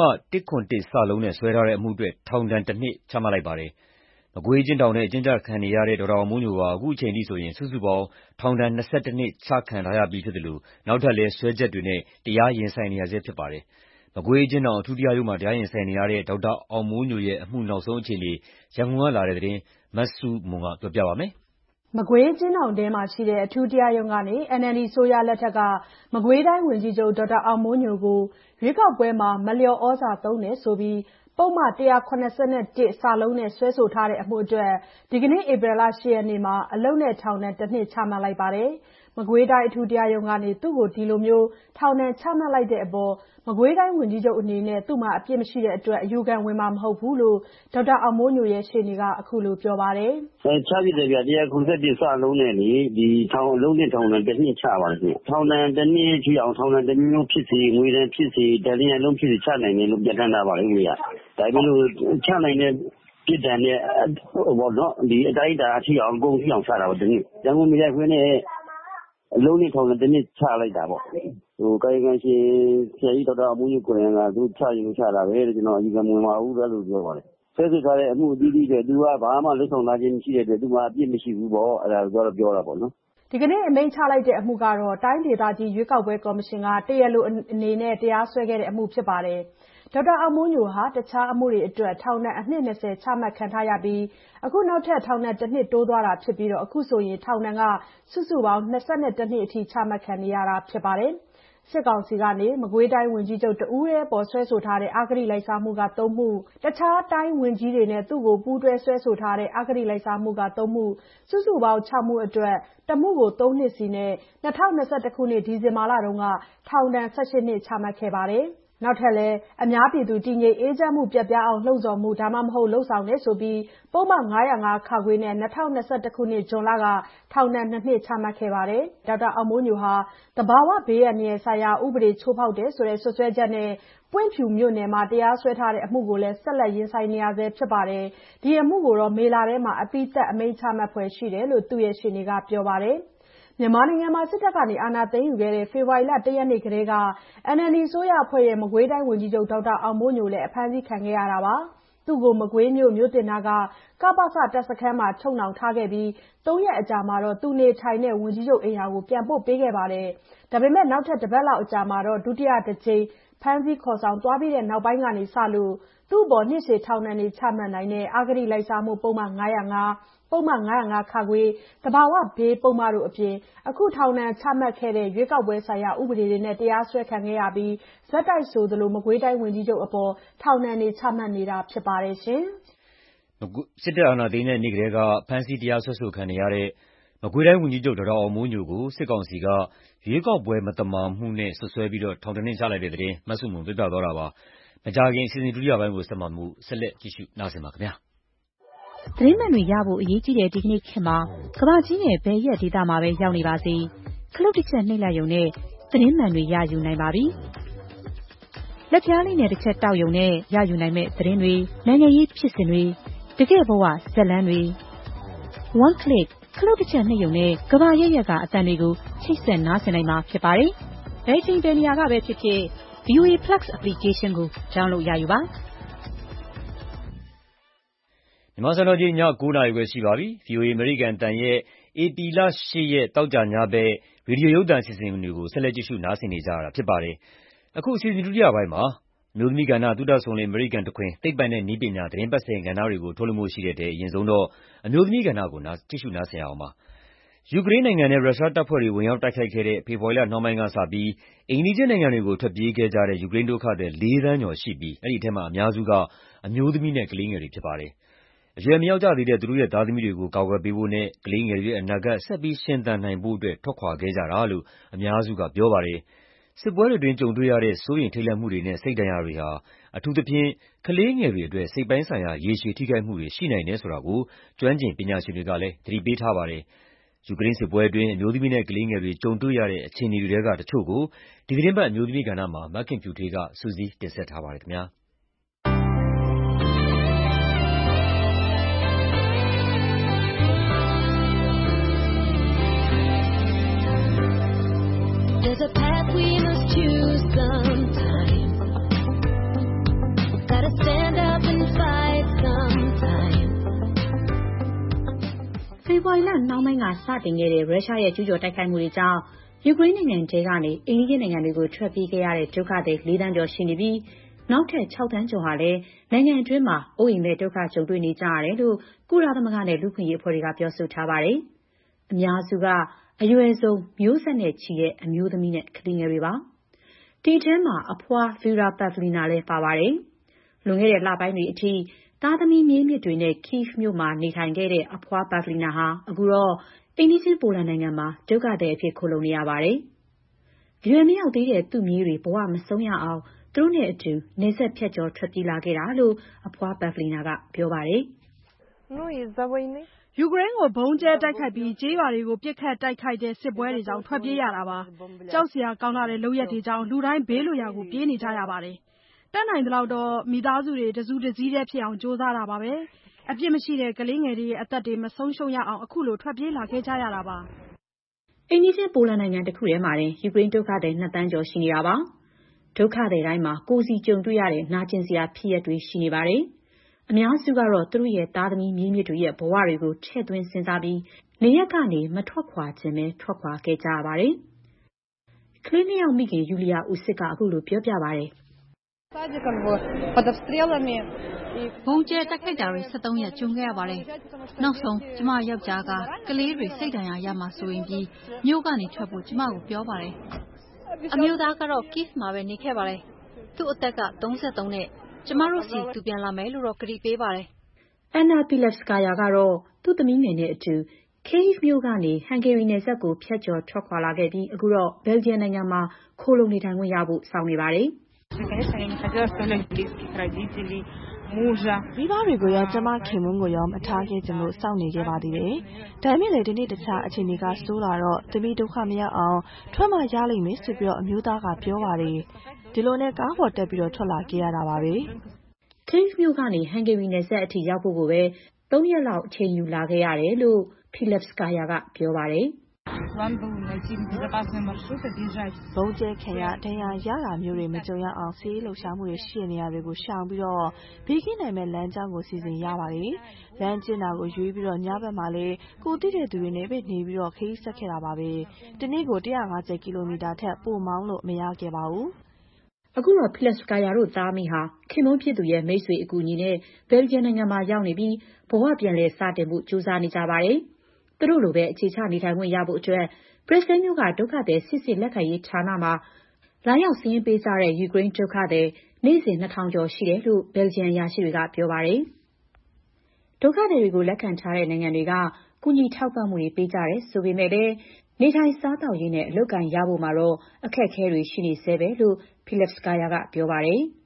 171 နဲ့စွဲထားတဲ့အမှုအတွက်ထောင်ဒဏ်1 နှစ်ချမှတ်လိုက်ပါတယ်။မကွေးအကျဉ်းထောင်ထဲအကျဉ်းကျခံနေရတဲ့ဒေါက်တာအောင်မိုးညိုဟာအခုချိန်ထိဆိုရင်စုစုပေါင်းထောင်ဒဏ်22 နှစ်ချခံထားရပြီးဖြစ်သလိုနောက်ထပ်လည်းစွဲချက်တွေနဲ့တရားရင်ဆိုင်နေရဆဲဖြစ်ပါတယ်။မကွေးအကျဉ်းထောင်အထူးတရားရုံးမှာတရားရင်ဆိုင်နေရတဲ့ဒေါက်တာအောင်မိုးညိုရဲ့အမှုနောက်ဆုံးအခြေအနေရန်ကုန်ကလာတဲ့သတင်းမဆုမွန်ကပြောပြပါမယ်။မကွေးအကျဉ်းထောင်ထဲမှာရှိတဲ့အထူးတရားရုံးကနေ NLD အစိုးရလက်ထက်ကမကွေးတိုင်းဝန်ကြီးချုပ်ဒေါက်တာအောင်မိုးညိုကိုရွေးကောက်ပွဲမှာမလျော်ဩဇာသုံးတယ်ဆိုပြီးပုဒ်မ171 နဲ့စွဲဆိုထားတဲ့အမှုအတွက်ဒီကနေ့ဧပြီလ 8 ရက်နေ့မှာအလုပ်နဲ့ထောင်ဒဏ်1 နှစ်ချမှတ်လိုက်ပါတယ်။မကွေးတိုင်းအထူးတရားရုံးကနေသူ့ကိုဒီလိုထောင်ဒဏ်ချမှတ်လိုက်တဲ့အပေါ်မကွေးတိုင်းဝန်ကြီးချုပ်အနေနဲ့သူ့မှာအပြစ်မရှိတဲ့အတွက်အယူခံဝင်မှာမဟုတ်ဘူးလို့ဒေါက်တာအောင်မိုးညိုရဲ့ရှေ့နေကအခုလိုပြောပါတယ်။ချဖြစ်တယ်ဗျ171 နဲ့လေဒီအလုပ်နဲ့ထောင်ဒဏ်1 နှစ်ချပါတယ်ခင်ဗျ။ထောင်ဒဏ်1 နှစ်ထိအောင်ထောင်ဒဏ်1 မျိုးဖြစ်စေငွေဒဏ်ဖြစ်စေဒဏ်ရာလုံးဖြစ်စေချနိုင်တယ်လို့ပြဋ္ဌာန်းထားပါတယ်ခင်ဗျ။ဒါပေမဲ့လို့ချနိုင်တဲ့ပြစ်ဒဏ်နဲ့ပေါ့နော်ဒီအတိုင်းအတာအထိအောင်အကုန်ထိအောင်ချတာပါဒီနေ့ရန်ကုန်မြေခွင်းနဲ့အလုံးနဲ့ထောင်တဲ့1 နှစ်ချလိုက်တာပေါ့ကာယကံရှင်ဆရာကြီးဒေါက်တာအောင်မိုးညိုကိုယ်တိုင်ကသူချရင်ချတာပဲကျွန်တော်အယူခံဝင်ပါဘူးလို့ပြောပါတယ်ဆွဲဆိုထားတဲ့အမှုအသီးသီးတွေသူကဘာမှလွတ်ဆောင်လာခြင်းမရှိတဲ့အတွက်သူကအပြစ်မရှိဘူးပေါ့အဲ့ဒါကိုပြောတာပေါ့နော်ဒီကနေ့အမိန့်ချလိုက်တဲ့အမှုကတော့တိုင်းဒေသကြီးရွေးကောက်ပွဲကော်မရှင်ကတရားလိုအနေနဲ့တရားစွဲခဲ့တဲ့အမှုဖြစ်ပါတယ်ဒေါက်တာအောင်မိုးညိုဟာတခြားအမှုတွေအတွက်ထောင်ဒဏ်အနှစ်20ချမှတ်ခံထားရပြီးအခုနောက်ထပ်ထောင်ဒဏ်1 နှစ်တိုးသွားတာဖြစ်ပြီးအခုဆိုရင်ထောင်ဒဏ်ကစုစုပေါင်း22 နှစ်အထိချမှတ်ခံနေရတာဖြစ်ပါတယ်စစ်ကောင်စီကနေမကွေးတိုင်းဝန်ကြီးချုပ်တဦးတည်းပေါ်ဆွဲဆိုထားတဲ့အဂတိလိုက်စားမှုက3မှုတခြားတိုင်းဝန်ကြီးတွေနဲ့သူ့ကိုပူးတွဲဆွဲဆိုထားတဲ့အဂတိလိုက်စားမှုက3မှုစုစုပေါင်း6မှုအတွက်တမှုကို3 နှစ်စီနဲ့2021ခုနှစ်ဒီဇင်ဘာလတုန်းကထောင်ဒဏ်18 နှစ်ချမှတ်ခဲ့ပါတယ်နောက်ထပ်လည်းအများပြည်သူတည်ငြိမ်အေးချမ်းမှုပြတ်ပြားအောင်လှုံ့ဆော်မှုဒါမှမဟုတ်လှုံ့ဆော်တယ်ဆိုပြီးပုဒ်မ905ခခွေနဲ့2021ခုနှစ်ဇွန်လကထောင်ဒဏ်2 နှစ်ချမှတ်ခဲ့ပါတယ်ဒေါက်တာအောင်မိုးညိုဟာတဘာဝဘေးအန္တရာယ်ဆိုင်ရာဥပဒေချိုးဖောက်တယ်ဆိုတဲ့စွပ်စွဲချက်နဲ့ပွင့်ဖြူမြို့နယ်မှာတရားစွဲထားတဲ့အမှုကိုလည်းဆက်လက်ရင်ဆိုင်နေရဆဲဖြစ်ပါတယ်ဒီအမှုကိုတော့မေလထဲမှာအပြီးသတ်အမိန့်ချမှတ်ဖွယ်ရှိတယ်လို့သူ့ရဲ့ရှေ့နေကပြောပါတယ်မြန်မာနိုင်ငံမှာစစ်တပ်ကနေအာဏာသိမ်းယူခဲ့တဲ့ဖေဖော်ဝါရီလ1 ရက်နေ့ကတည်းက NLD အစိုးရအဖွဲ့ရဲ့မကွေးတိုင်းဝန်ကြီးချုပ်ဒေါက်တာအောင်မိုးညိုလည်းအဖမ်းဆီးခံခဲ့ရတာပါ။သူ့ကိုမကွေးမြို့တင်နာကကပစတပ်စခန်းမှာချုပ်နှောင်ထားခဲ့ပြီး3 ရက်အကြာမှာတော့သူနေထိုင်တဲ့ဝန်ကြီးချုပ်အိမ်ယာကိုပြန်ပို့ပေးခဲ့ပါတယ်။ဒါပေမဲ့နောက်ထပ်တစ်ပတ်လောက်အကြာမှာတော့ဒုတိယတစ်ကြိမ်ဖမ်းဆီးခေါ်ဆောင်သွားပြီးတဲ့နောက်ပိုင်းကနေစလို့သူ့အပေါ်နှစ်ရှည်ထောင်ဒဏ်တွေချမှတ်နိုင်တဲ့အဂတိလိုက်စားမှုပုံမှန်905ပုဒ်မ905ခခွေတဘာဝဘေးပုံမှန်တို့အပြင်အခုထောင်ဒဏ်ချမှတ်ခဲ့တဲ့ရွေးကောက်ပွဲဆိုင်ရာဥပဒေတွေနဲ့တရားစွဲခံခဲ့ရပြီးဇက်တိုက်ဆိုသလိုမကွေးတိုင်းဝန်ကြီးချုပ်အပေါ်ထောင်ဒဏ်တွေချမှတ်နေတာဖြစ်ပါတယ်ရှင်။စစ်တပ်အာဏာသိမ်းတဲ့နေ့ကတည်းကဖမ်းဆီးတရားစွဲဆိုခံနေရတဲ့မကွေးတိုင်းဝန်ကြီးချုပ်ဒေါက်တာအောင်မိုးညိုကိုစစ်ကောင်စီကရွေးကောက်ပွဲမသမာမှုနဲ့စွပ်စွဲပြီးထောင်ဒဏ်ချလိုက်တဲ့သတင်းမဆုမွန်ပြပြသွားတာပါ။မကြာခင်အစီအစဉ်ဒုတိယပိုင်းကိုဆက်လက်ကြည့်ရှုနားဆင်ပါခင်ဗျာ။သတင်းမှန်တွေရဖို့အရေးကြီးတဲ့ဒီကနေ့ခေတ်မှာကမ္ဘာကြီးနဲ့ဘယ်ရက်ဒေသမှာပဲရောက်နေပါစေခလုတ်တစ်ချက်နှိပ်လိုက်ရုံနဲ့သတင်းမှန်တွေရယူနိုင်ပါပြီ။လက်ပြားလေးနဲ့တစ်ချက်တောက်ရုံနဲ့ရယူနိုင်မဲ့သတင်းတွေနိုင်ငံရေးဖြစ်စဉ်တွေတကယ့်ဘဝဇာတ်လမ်းတွေ One click ခလုတ်တစ်ချက်နှိပ်ရုံနဲ့ကမ္ဘာရက်ရက်ကအသံတွေကိုချိတ်ဆက်နားဆင်နိုင်မှာဖြစ်ပါတယ်။ဘယ်ချိန်ဘယ်နေရာကပဲဖြစ်ဖြစ် VOA Plus application ကို download ရယူပါ။မြန်မာစံတော်ချိန်ည 9:00 နာရီပဲရှိပါပြီ။ VOA အမေရိကန်အသံရဲ့ဧပြီလ 8 ရက်သောကြာညဘက်ရေဒီယိုရုပ်သံအစီအစဉ်တွေကိုဆက်လက်ကြည့်ရှုနားဆင်နေကြရတာဖြစ်ပါတယ်။အခုအစီအစဉ်ဒုတိယပိုင်းမှာအမျိုးသမီးကဏ္ဍသုတဆုံလင်အမေရိကန်တခွင်သိပ္ပံနဲ့နည်းပညာသတင်းပတ်စဉ်ကဏ္ဍတွေကိုထုတ်လွှင့်ဖို့ရှိတဲ့အရင်ဆုံးတော့အမျိုးသမီးကဏ္ဍကိုကြည့်ရှုနားဆင်ရအောင်ပါ။ယူကရိန်းနိုင်ငံနဲ့ရုရှားတပ်ဖွဲ့တွေဝင်ရောက်တိုက်ခိုက်ခဲ့တဲ့ဖေဖော်ဝါရီလနှောင်းပိုင်းကစပြီးအိမ်နီးချင်းနိုင်ငံတွေကိုထွက်ပြေးခဲ့ကြတဲ့ယူကရိန်းဒုက္ခသည် 4 သန်းကျော်ရှိပြီးအဲဒီထဲမှာအများစုကအမျိုးသမီးနဲ့ကလေးငယ်တွေဖြစ်ပါတယ်။အရွယ်မရောက်ကြသေးတဲ့သူတို့ရဲ့သားသမီးတွေကိုကာကွယ်ပေးဖို့နဲ့ကလေးငယ်တွေရဲ့အနာဂတ်ဆက်ပြီးရှင်သန်နိုင်ဖို့အတွက်ထွက်ခွာခဲ့ကြတာလို့အများစုကပြောပါတယ်။စစ်ပွဲတွေအတွင်းကြုံတွေ့ရတဲ့စိုးရိမ်ထိတ်လန့်မှုတွေနဲ့စိတ်ဒဏ်ရာတွေဟာအထူးသဖြင့်ကလေးငယ်တွေအတွက်စိတ်ပိုင်းဆိုင်ရာရေရှည်ထိခိုက်မှုတွေရှိနိုင်တယ်ဆိုတာကိုကျွမ်းကျင်ပညာရှင်တွေကလည်းသတိပေးထားပါတယ်။ယူကရိန်းစစ်ပွဲအတွင်းအမျိုးသမီးနဲ့ကလေးငယ်တွေကြုံတွေ့ရတဲ့အခြေအနေတွေထဲကတချို့ကိုဒီသတင်းပတ်အမျိုးသမီးကဏ္ဍမှာမခင်ဖြူထွေးကစုစည်းတင်ဆက်ထားပါတယ်ခင်ဗျာ။ There's a path we must choose sometime. Gotta stand up and fight sometime. ဖေဖော်ဝါရီလနှောင်းပိုင်းကစတင်ခဲ့တဲ့ရုရှားရဲ့ကျူးကျော်တိုက်ခိုက်မှုတွေကြောင့်ယူကရိန်းနိုင်ငံထဲကနေအိမ်နီးချင်းနိုင်ငံတွေကိုထွက်ပြေးခဲ့ရတဲ့ဒုက္ခသည် 4 သန်းကျော်ရှိနေပြီးနောက်ထပ် 6 သန်းကျော်ဟာလည်းနိုင်ငံအတွင်းမှာအိုးအိမ်မဲ့ဒုက္ခကြုံတွေ့နေကြရတယ်လို့ကုလသမဂ္ဂနဲ့လူ့အခွင့်အရေးအဖွဲ့တွေကပြောဆိုထားပါတယ်။အများစုကအရွယ်ဆုံးမျိုးဆက်နဲ့ချီတဲ့အမျိုးသမီးနဲ့ကလေးငယ်တွေပါ။ဒီထဲမှာအဖွား Vera Pavlina လည်းပါပါတယ်။လွန်ခဲ့တဲ့လပိုင်းတွေအထိသားသမီးမြေးမြစ်တွေနဲ့ Kyiv မြို့မှာနေထိုင်ခဲ့တဲ့အဖွား Pavlina ဟာအခုတော့အိမ်နီးချင်းပိုလန်နိုင်ငံမှာဒုက္ခသည်အဖြစ်ခိုလှုံနေရပါတယ်။အရွယ်မရောက်သေးတဲ့သူ့မြေးတွေဘဝမဆုံးရအောင်သူတို့နဲ့အတူနယ်စပ်ဖြတ်ကျော်ထွက်ပြေးလာခဲ့တာလို့အဖွား Pavlina ကပြောပါတယ်။ယူကရိန်းကိုဗုံးကျဲတိုက်ခိုက်ပြီးကျေးရွာတွေကိုပစ်ခတ်တိုက်ခိုက်တဲ့စစ်ပွဲတွေကြောင့်ထွက်ပြေးရတာပါ။ကြောက်စရာကောင်းတဲ့လုပ်ရက်တွေကြောင့်လူတိုင်းဘေးလွတ်ရာကိုပြေးနေကြရပါတယ်။တတ်နိုင်သလောက်တော့မိသားစုတွေတစုတစည်းတည်းဖြစ်အောင်ကြိုးစားတာပါပဲ။အပြစ်မရှိတဲ့ကလေးငယ်တွေရဲ့အသက်တွေမဆုံးရှုံးရအောင်အခုလိုထွက်ပြေးလာခဲ့ကြရတာပါ။အိမ်နီးချင်းပိုလန်နိုင်ငံတစ်ခုထဲမှာတင်ယူကရိန်းဒုက္ခသည် 2 သန်းကျော်ရှိနေတာပါ။ဒုက္ခသည်တိုင်းမှာကိုယ်စီကြုံတွေ့ရတဲ့နာကျင်စရာဖြစ်ရပ်တွေရှိနေပါတယ်။အများစုကတော့သူတို့ရဲ့သားသမီးမြေးမြစ်တွေရဲ့ဘဝတွေကိုထည့်သွင်းစဉ်းစားပြီးနေရပ်ကနေမထွက်ခွာခြင်းပဲထွက်ခွာခဲ့ကြရပါတယ်။ကလေးနှစ်ယောက်မိခင်ယူလီယာဦးစစ်ကအခုလိုပြောပြပါတယ်။ဗုံးကျဲတိုက်ခိုက်တာတွေ73ရက်ကြုံခဲ့ရပါတယ်။နောက်ဆုံးကျမယောက်ျားကကလေးတွေစိတ်ဒဏ်ရာရမှာစိုးရင်ပြီးမြို့ကနေထွက်ဖို့ကျမကိုပြောပါတယ်။အမျိုးသားကတော့ Kyiv မှာပဲနေခဲ့ပါတယ်။သူ့အသက်က33နဲ့ကျမတို့စီသူပြန်လာမယ်လို့တော့ကတိပေးပါတယ်။ Anna Pilevskaya ကတော့သူ့သမီးငယ်နဲ့အတူ Kyiv မြို့ကနေဟန်ဂေရီနယ်စပ်ကိုဖြတ်ကျော်ထွက်ခွာလာခဲ့ပြီးအခုတော့ဘယ်လ်ဂျီယံနိုင်ငံမှာခိုလှုံနေထိုင်ခွင့်ရဖို့စောင့်နေပါတယ်။မိဘတွေကိုရောကျမခင်မွန်းကိုရောမထားခဲ့ချင်လို့စောင့်နေခဲ့ပါသေးတယ်။ဒါပေမဲ့လည်းဒီနေ့တခြားအခြေအနေကဆိုးလာတော့သမီးဒုက္ခမရောက်အောင်ထွက်မှရလိမ့်မယ်ဆိုပြီးအမျိုးသားကပြောပါတယ်။ဒီလိုနဲ့ကားပေါ်တက်ပြီးထွက်လာခဲ့ရတာပါပဲ။ Kyiv မြို့ကနေဟန်ဂေရီနယ်စပ်အထိရောက်ဖို့ကိုပဲ3 ရက်လောက်အချိန်ယူလာခဲ့ရတယ်လို့ Pilevskaya ကပြောပါတယ်။ဗုံးကျဲခံရဒဏ်ရာရတာမျိုးတွေမကြုံရအောင်ဆေးလှုပ်ရှားမှုတွေရှိတဲ့နေရာတွေကိုရှောင်ပြီးဘေးကင်းနိုင်မဲ့လမ်းကြောင်းကိုစီစဉ်ရပါတယ်။လမ်းကျဉ်တာကိုရွေးပြီးညဘက်မှာလည်းကိုသိတဲ့သူတွေနဲ့ပဲနေပြီးခရီးဆက်ခဲ့တာပါပဲ။ဒီနေ့ကို150 ကီလိုမီတာထက်ပိုမောင်းလို့မရခဲ့ပါဘူး။အခုတော့ Pilevskaya တို့သားမိဟာခင်မွန်းဖြစ်သူရဲ့မိတ်ဆွေအကူအညီနဲ့ဘယ်လ်ဂျီယံနိုင်ငံမှာရောက်နေပြီးဘဝပြန်လည်စတင်ဖို့ကြိုးစားနေကြပါတယ်။သူတို့လိုပဲအခြေချနေထိုင်ခွင့်ရဖို့အတွက်ဘရစ္စတယ်မြို့ကဒုက္ခသည်စစ်လက်ခံရေးဌာနမှာလာရောက်စာရင်းပေးကြတဲ့ယူကရိန်းဒုက္ခသည်နေ့စဉ် 2000 ကျော်ရှိတယ်လို့ဘယ်လ်ဂျီယံအရာရှိတွေကပြောပါတယ်။ဒုက္ခသည်တွေကိုလက်ခံထားတဲ့နိုင်ငံတွေကကူညီထောက်ပံ့မှုတွေပေးကြတယ်ဆိုပေမဲ့လည်းနေထိုင်စားသောက်ရေးနဲ့အလုပ်အကိုင်ရဖို့မှာတော့အခက်အခဲတွေရှိနေဆဲပဲလို့ Pilevskaya ကပြောပါတယ်။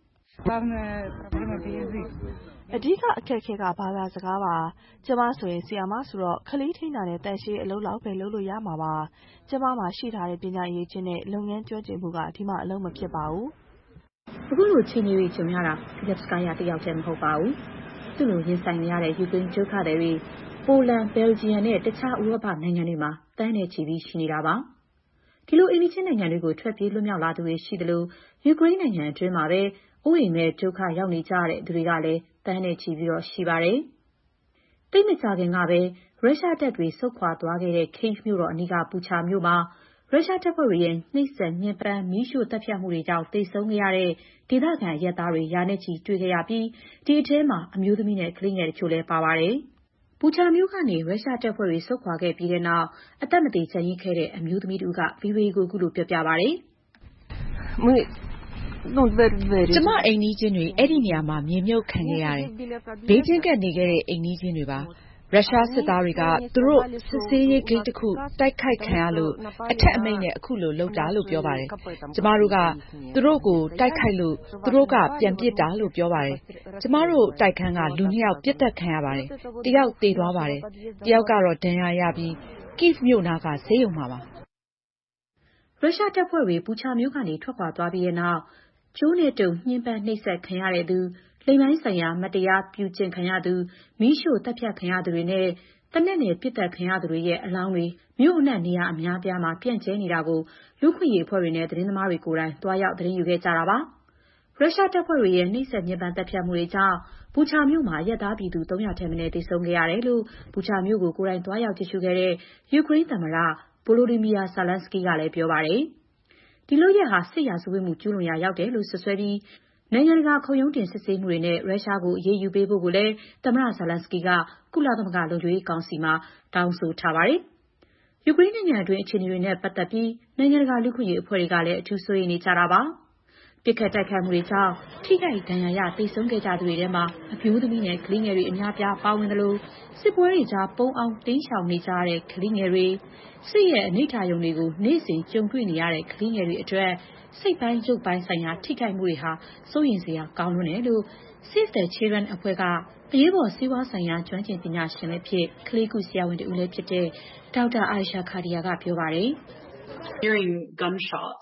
အဓိကအခက်အခဲကဘာသာစကားပါ။ကျမဆိုရင်ဆီယာမဆိုတော့ကလေးထိန်းတာနဲ့တန်ရှင်းအလုပ်လောက်ပဲလုပ်လို့ရမှာပါ။ကျမမှာရှိထားတဲ့ပညာအရေးချင်းနဲ့လုပ်ငန်းကျွမ်းကျင်မှုကဒီမှာအလုံးမဖြစ်ပါဘူး။အခုလိုအခြေအနေတွေကြုံရတာ Pilevskaya တယောက်တည်းမဟုတ်ပါဘူး။သူ့လိုရင်ဆိုင်နေရတဲ့ယူကရိန်းဒုက္ခသည်တွေပိုလန်၊ဘယ်လ်ဂျီယံနဲ့တခြားဥရောပနိုင်ငံတွေမှာသန်းနဲ့ချီပြီးရှိနေတာပါ။ဒီလိုအိမ်နီးချင်းနိုင်ငံတွေကိုထွက်ပြေးလွတ်မြောက်လာသူတွေရှိသလိုယူကရိန်းနိုင်ငံအတွင်းမှာပဲအိုးအိမ်မဲ့ဒုက္ခရောက်နေကြတဲ့သူတွေကလည်းတန်းနဲ့ချီပြီးရှိပါတယ်။သိပ်မကြာခင်ကပဲရုရှားတပ်တွေဆုတ်ခွာသွားခဲ့တဲ့ Kyiv မြို့တော်အနီးကပူချာမြို့မှာရုရှားတပ်ဖွဲ့တွေရဲ့နှိပ်စက်ညှဉ်းပန်းမီးရှို့သတ်ဖြတ်မှုတွေကြောင့်သေဆုံးခဲ့ရတဲ့ဒေသခံအရပ်သားတွေရာနဲ့ချီတွေ့ခဲ့ရပြီးဒီအထဲမှာအမျိုးသမီးနဲ့ကလေးငယ်တချို့လည်းပါပါတယ်။ပူချာမြို့ကနေရုရှားတပ်ဖွဲ့တွေဆုတ်ခွာခဲ့ပြီးတဲ့နောက်အသက်မသေကျန်ရစ်ခဲ့တဲ့အမျိုးသမီးတူက VOA ကိုအခုလိုပြောပြပါတယ်။ "ကျမအိမ်နီးချင်းတွေအဲ့ဒီနေရာမှာမြေမြုပ်ခံခဲ့ရတယ်။ဘေးချင်းကပ်နေခဲ့တဲ့အိမ်နီးချင်းတွေပါ။ရုရှားစစ်သားတွေကသူတို့စစ်ဆေးရေးဂိတ်တစ်ခုတိုက်ခိုက်ခံရလို့အထက်အမိန့်နဲ့အခုလိုလုပ်တာလို့ပြောပါတယ်။ကျမတို့ကသူတို့ကိုတိုက်ခိုက်လို့သူတို့ကပြန်ပစ်တာလို့ပြောပါတယ်။ကျမတို့တိုက်ခန်းကလူ 2 ယောက်ပစ်သတ်ခံရပါတယ်။တစ်ယောက်သေသွားပါတယ်။တစ်ယောက်ကတော့ဒဏ်ရာရပြီး Kyiv မြို့နားကဆေးရုံမှာပါ။ "ရုရှားတပ်ဖွဲ့တွေပူချာမြို့ကနေထွက်ခွာသွားပြီးတဲ့နောက်ကြိုးနဲ့တုပ်ညှဉ်းပန်းနှိပ်စက်ခံရတဲ့သူလိင်ပိုင်းဆိုင်ရာမတရားပြုကျင့်ခံရသူမီးရှို့သတ်ဖြတ်ခံရသူတွေနဲ့သေနတ်နဲ့ပစ်သတ်ခံရသူတွေရဲ့အလောင်းတွေမြို့အနှံ့နေရာအများအပြားမှာပြန့်ကျဲနေတာကိုလူ့အခွင့်အရေးအဖွဲ့တွေနဲ့သတင်းသမားတွေကိုယ်တိုင်သွားရောက်သတင်းယူခဲ့ကြတာပါ။ရုရှားတပ်ဖွဲ့တွေရဲ့နှိပ်စက်ညှဉ်းပန်းသတ်ဖြတ်မှုတွေကြောင့်ပူချာမြို့မှာအရပ်သားပြည်သူ300 ထက်မနည်းသေဆုံးခဲ့ရတယ်လို့ပူချာမြို့ကိုကိုယ်တိုင်သွားရောက်ကြည့်ရှုခဲ့တဲ့ယူကရိန်းသမ္မတ Volodymyr Zelenskyy ကလည်းပြောပါတယ်။ဒီလုပ်ရပ်ဟာစစ်ရာဇဝတ်မှုကျူးလွန်ရာရောက်တယ်လို့စွပ်စွဲပြီးနိုင်ငံတကာခုံရုံးတင်စစ်ဆေးမှုတွေနဲ့ရုရှားကိုအရေးယူပေးဖို့ကိုလည်းသမ္မတ Zelenskyy ကကုလသမဂ္ဂလုံခြုံရေးကောင်စီမှာတောင်းဆိုထားပါတယ်။ယူကရိန်းနိုင်ငံအတွင်းအခြေအနေတွေနဲ့ပတ်သက်ပြီးနိုင်ငံတကာလူ့အခွင့်အရေးအဖွဲ့တွေကလည်းအထူးစိုးရိမ်နေကြတာပါ။ပစ်ခတ်တိုက်ခိုက်မှုတွေကြောင့်ထိခိုက်ဒဏ်ရာရသေဆုံးခဲ့ကြသူတွေထဲမှာအမျိုးသမီးနဲ့ကလေးငယ်တွေအများအပြားပါဝင်သလိုစစ်ပွဲတွေကြားပုန်းအောင်းတိမ်းရှောင်နေကြရတဲ့ကလေးငယ်တွေစစ်ရဲ့အနိဋ္ဌာရုံတွေကိုနေ့စဉ်ကြုံတွေ့နေရတဲ့ကလေးငယ်တွေအတွက်စိတ်ပိုင်းရုပ်ပိုင်းဆိုင်ရာထိခိုက်မှုတွေဟာစိုးရိမ်စရာကောင်းလွန်းတယ်လို့ Save the Children အဖွဲ့ကအရေးပေါ်ဆေးဝါးဆိုင်ရာကျွမ်းကျင်ပညာရှင်လည်းဖြစ်ကလေးကုဆရာဝန်တဦးလည်းဖြစ်တဲ့ဒေါက်တာ Ayesha Khadija ကပြောပါတယ်။ "Hearing gunshots,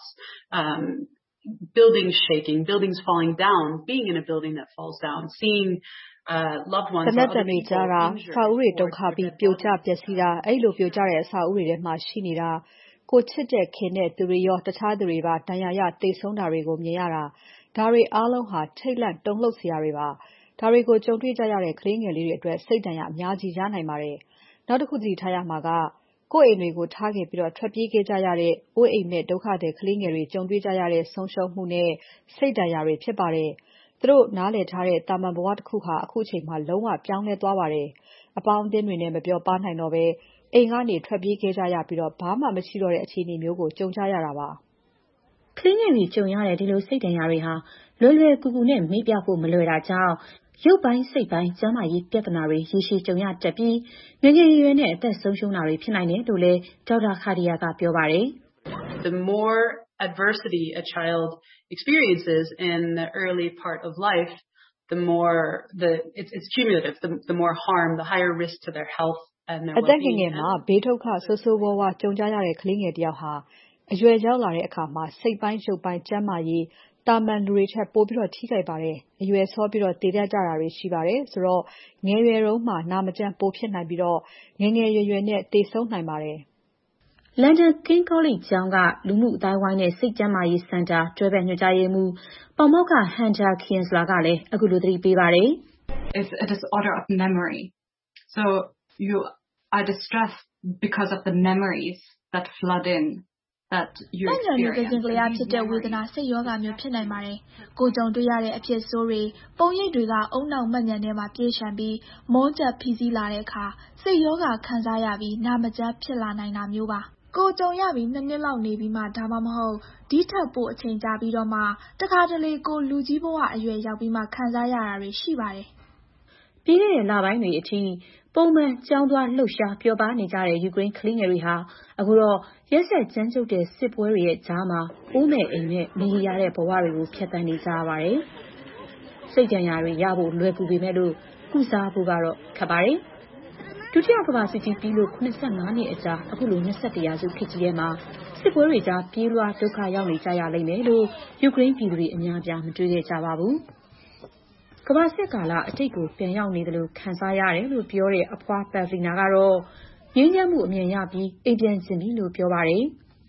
buildings shaking, buildings falling down, being in a building that falls down, seeing loved ones or other people injured." သေနတ်သံတွေကြားတာအဆောက်အဦတွေတုန်ခါပြီးပြိုကျပျက်စီးတာအဲ့လိုပြိုကျတဲ့အဆောက်အဦတွေထဲမှာရှိနေတာကိုချစ်တဲ့ခင်တဲ့သူတွေရောတခြားသူတွေပါဒဏ်ရာရသေဆုံးတာတွေကိုမြင်ရတာဒါတွေအားလုံးဟာထိတ်လန့်တုန်လှုပ်စရာတွေပါဒါတွေကိုကြုံတွေ့ကြရတဲ့ကလေးငယ်လေးတွေအတွက်စိတ်ဒဏ်ရာအများကြီးရနိုင်ပါတယ်နောက်တစ်ခုကြည့်ထားရမှာကကိုယ့်အိမ်တွေကိုထားခဲ့ပြီးထွက်ပြေးခဲ့ကြရတဲ့အိုးအိမ်မဲ့ဒုက္ခသည်ကလေးငယ်တွေကြုံတွေ့ကြရတဲ့ဆုံးရှုံးမှုနဲ့စိတ်ဒဏ်ရာတွေဖြစ်ပါတယ်သူတို့နားလည်ထားတဲ့တာမန်ဘဝတစ်ခုဟာအခုချိန်မှာလုံးဝပြောင်းလဲသွားပါတယ်အပေါင်းအသင်းတွေနဲ့မပြောပါနိုင်တော့ဘဲအိမ်ကနေထွက်ပြေးခဲ့ကြရပြီးဘာမှမရှိတော့တဲ့အခြေအနေမျိုးကိုကြုံကြရတာပါကလေးငယ်တွေကြုံရတဲ့ဒီလိုစိတ်ဒဏ်ရာတွေဟာလွယ်လွယ်ကူကူနဲ့မေ့ပြဖို့မလွယ်တာကြောင့်ရုပ်ပိုင်းစိတ်ပိုင်းကျန်းမာရေးပြဿနာတွေရေရှည်ကြုံရတတ်ပြီးငယ်ငယ်ရွယ်နဲ့အသက်ဆုံးရှုံးတာတွေဖြစ်နိုင်တယ်လို့လည်းဒေါက်တာ Khadija ကပြောပါတယ်။ "The more adversity a child experiences in the early part of life, the more it's cumulative, the more harm, the higher risk to their health and their well-being." အသက်ငယ်မှာဘေးဒုက္ခဆိုးဆိုးဝါးဝါးကြုံကြရတဲ့ကလေးငယ်တစ်ယောက်ဟာအရွယ်ရောက်လာတဲ့အခါမှာစိတ်ပိုင်းရုပ်ပိုင်းကျန်းမာရေးတာမန်လူတွေထက်ပိုပြီးထိခိုက်ပါတယ်။အရွယ်စောပြီးသေတတ်ကြတာတွေရှိပါတယ်။ဆိုတော့ငယ်ရွယ်တုန်းမှာနာမကျန်းပိုဖြစ်နိုင်ပြီးငယ်ငယ်ရွယ်ရွယ်နဲ့သေဆုံးနိုင်ပါတယ်။လန်ဒန် King College ကျောင်းကလူမှုအသိုင်းအဝိုင်းနဲ့စိတ်ကျန်းမာရေးစင်တာတွဲဘက်ညွှန်ကြားရေးမှူးပေါမောက္ခ Handa Kienzler ကလည်းအခုလိုသတိပေးပါတယ်။ "It's a disorder of memory. So you are distressed because of the memories that flood in. သက်ညှာမျိုးကစင်ကလျားဖြစ်တဲ့ဝေဒနာစိတ်ယောဂမျိုးဖြစ်နိုင်ပါတယ်။ကိုယ်ကြုံတွေ့ရတဲ့အဖြစ်ဆိုးတွေပုံရိပ်တွေကအုံနောက်မှတ်ဉာဏ်ထဲမှာပြေးရှံပြီးမုန်းချက်ဖိစီးလာတဲ့အခါစိတ်ယောဂခံစားရပြီးနာမကျန်းဖြစ်လာနိုင်တာမျိုးပါ။ကိုယ်ကြုံရပြီး2 နှစ်လောက်နေပြီးမှဒါမှမဟုတ်ဒီထက်ပိုအချိန်ကြာပြီးတော့မှတခါတလေကိုလူကြီးဘဝအရွယ်ရောက်ပြီးမှခံစားရတာတွေရှိပါတယ်။ပြီးခဲ့တဲ့လပိုင်းတွေအထိပုံမှန်ကျောင်းသွားလှုပ်ရှားပျော်ပါနေကြတဲ့ယူကရိန်းကလေးငယ်တွေဟာအခုတော့ရက်စက်ကြမ်းကြုတ်တဲ့စစ်ပွဲတွေရဲ့ကြားမှာအိုးမဲ့အိမ်မဲ့မရေရာတဲ့ဘဝတွေကိုဖြတ်သန်းနေကြရပါတယ်။စိတ်ဒဏ်ရာတွေရဖို့လွယ်ကူပေမဲ့လို့ကုစားဖို့ကတော့ခက်ပါတယ်။ဒုတိယကမ္ဘာစစ်ကြီးပြီးလို့85နှစ်အကြာအခုလို21ရာစုခေတ်ကြီးထဲမှာစစ်ပွဲတွေကြားပြေးလွှားဒုက္ခရောက်နေကြရလိမ့်မယ်လို့ယူကရိန်းပြည်သူတွေအများအပြားမတွေးခဲ့ကြပါဘူး။ကမ္ဘာစစ်ကာလအတိတ်ကိုပြန်ရောက်နေတယ်လို့ခံစားရတယ်လို့ပြောတဲ့အဖွား Pavlina ကတော့ငြိမ်းချမ်းမှုအမြင်ရပြီးအိမ်ပြန်ချင်ပြီလို့ပြောပါတယ်။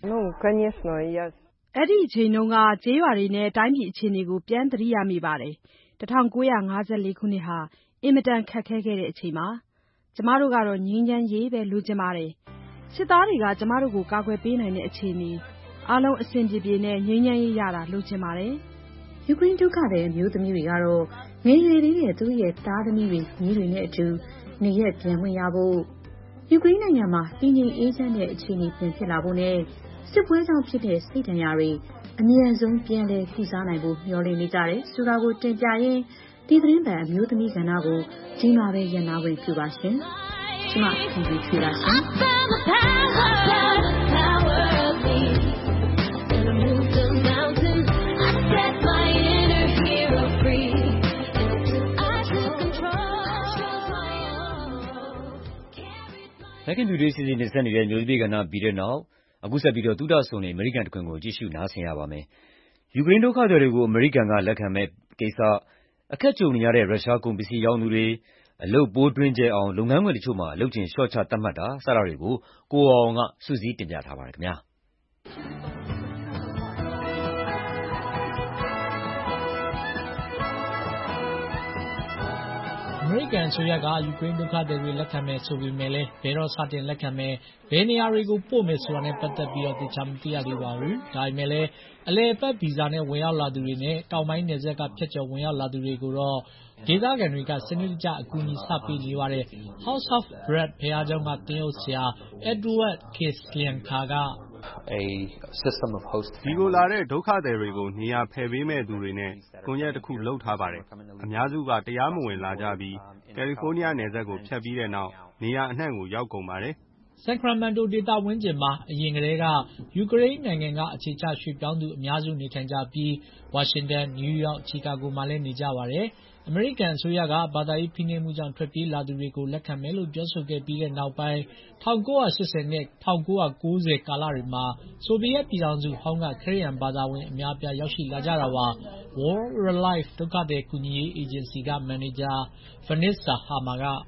အဲ့ဒီအချိန်တုန်းကကျေးရွာတွေနဲ့တိုင်းပြည်အခြေအနေကိုပြန်သတိရမိပါတယ်။ 1954 ခုနှစ်ဟာအင်မတန်ခက်ခဲခဲ့တဲ့အချိန်ပါ။ကျမတို့ကတော့ငြိမ်းချမ်းရေးပဲလိုချင်ပါတယ်။စစ်သားတွေကကျမတို့ကိုကာကွယ်ပေးနိုင်တဲ့အခြေအနေအားလုံးအဆင်ပြေပြေနဲ့ငြိမ်းချမ်းရေးရတာလိုချင်ပါတယ်။ယူကရိန်းဒုက္ခသည်အမျိုးသမီးတွေကတော့ငယ်ရွယ်သေးတဲ့သူတို့ရဲ့သားသမီးတွေညီတွေနဲ့အတူနေရပြန်ဝင်ရဖို့ယူကရိန်းနိုင်ငံမှာတည်ငြိမ်အေးချမ်းတဲ့အခြေအနေပြန်ဖြစ်လာဖို့နဲ့စစ်ပွဲကြောင့်ဖြစ်တဲ့စိတ်ဒဏ်ရာတွေအမြန်ဆုံးပြန်လည်ကုစားနိုင်ဖို့မျှော်လင့်နေကြတယ်ဆိုတာကိုတင်ပြရင်းဒီသတင်းပန်အမျိုးသမီးကဏ္ဍကိုဒီမှာပဲရန်နာဝင်ပြပါရှင်။ကျမခင်ဗျထွေးပါရှင်။ Back in Today စီစဉ်တင်ဆက်နေတဲ့မျိုးသမီးကဏ္ဍပြီးတဲ့နောက်အခုဆက်ပြီးတော့သုဒဆုံနေအမေရိကန်တခွင်ကိုကြည့်ရှုနားဆင်ရပါမယ်။ယူကရိန်းဒုက္ခသည်တွေကိုအမေရိကန်ကလက်ခံမဲ့ကိစ္စအခက်ကြုံနေရတဲ့ရုရှားကုန်ပစ္စည်းရောင်းသူတွေအလုပ်ပိုးတွင်းကျဲအောင်လုပ်ငန်းခွင်တချို့မှာအလုပ်ချိန်လျှော့ချသတ်မှတ်တာစတာတွေကိုကိုအောင်ကစုစည်းတင်ပြထားပါတယ်ခင်ဗျာ။အမေရိကန်အစိုးရကယူကရိန်းဒုက္ခသည်တွေလက်ခံမယ်ဆိုပေမဲ့လည်းဘယ်တော့စတင်လက်ခံမယ်ဘယ်နေရာတွေကိုပို့မယ်ဆိုတာနဲ့ပတ်သက်ပြီးတော့သိချမသိရသေးပါဘူး။ဒါပေမဲ့လည်းအလည်အပတ်ဗီဇာနဲ့ဝင်ရောက်လာသူတွေနဲ့တောင်ပိုင်းနယ်စပ်ကဖြတ်ကျော်ဝင်ရောက်လာသူတွေကိုတော့ဒေသခံတွေကစနစ်တကျအကူအညီစပေးနေပါတယ်။ House of Bread ဘုရားကျောင်းကတင်အုပ်ဆရာ Edward Kislyanka ကဒီကိုလာတဲ့ဒုက္ခသည်တွေကိုနေရာဖယ်ပေးမဲ့သူတွေနဲ့ကွန်ရက်တစ်ခုလုပ်ထားပါတယ်။အများစုကတရားမဝင်လာကြပြီးကယ်လီဖိုးနီးယားနယ်စပ်ကိုဖြတ်ပြီးတဲ့နောက်နေရာအနှံ့ကိုရောက်ကုန်ပါတယ်။ Sacramento ဒေသဝန်းကျင်မှာအရင်ကတည်းကယူကရိန်းနိုင်ငံကအခြေချရွှေ့ပြောင်းသူအများစုနေထိုင်ကြပြီးဝါရှင်တန်၊နယူးယောက်၊ချီကာဂိုမှာလည်းနေကြပါတယ်။အမေရိကန်အစိုးရကဘာသာရေးဖိနှိပ်မှုကြောင့်ထွက်ပြေးလာသူတွေကိုလက်ခံမယ်လို့ပြောဆိုခဲ့ပြီးတဲ့နောက်ပိုင်း1980နဲ့1990ကာလတွေမှာဆိုဗီယက်ပြည်ထောင်စုဟောင်းကခရစ်ယာန်ဘာသာဝင်အများအပြားရောက်ရှိလာကြတာပါ။ World Relief ဒုက္ခသည်ကူညီရေးအေဂျင်စီကမန်နေဂျာ Vanessa Hammer က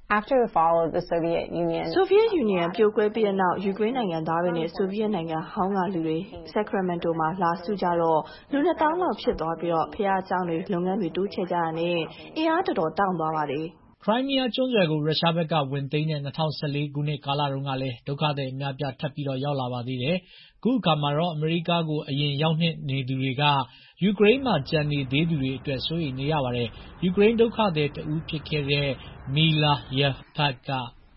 ဆိုဗီယက်ယူနီယံပြိုကွဲပြီးတဲ့နောက်ယူကရိန်းနိုင်ငံသားတွေနဲ့ဆိုဗီယက်နိုင်ငံဟောင်းကလူတွေ Sacramento မှာလာစုကြတော့လူ2000လောက်ဖြစ်သွားပြီးတော့ဘုရားကျောင်းတွေလုပ်ငန်းတွေတိုးချဲ့ကြတာနဲ့အင်အားတော်တော်တောင့်သွားပါတယ်။ခရိုင်းမီးယားကျွန်းဆွယ်ကိုရုရှားဘက်ကဝင်သိမ်းတဲ့2014ခုနှစ်ကာလတုန်းကလည်းဒုက္ခသည်အများပြားထပ်ပြီးတော့ရောက်လာပါသေးတယ်။အခုအခါမှာတော့အမေရိကကိုအရင်ရောက်နေသူတွေကယူကရိန်းမှာကျန်နေသေးသူတွေအတွက်စိုးရိမ်နေရပါတယ်။ယူကရိန်းဒုက္ခသည်တဦးဖြစ်ခဲ့တဲ့ Mila Yevpak က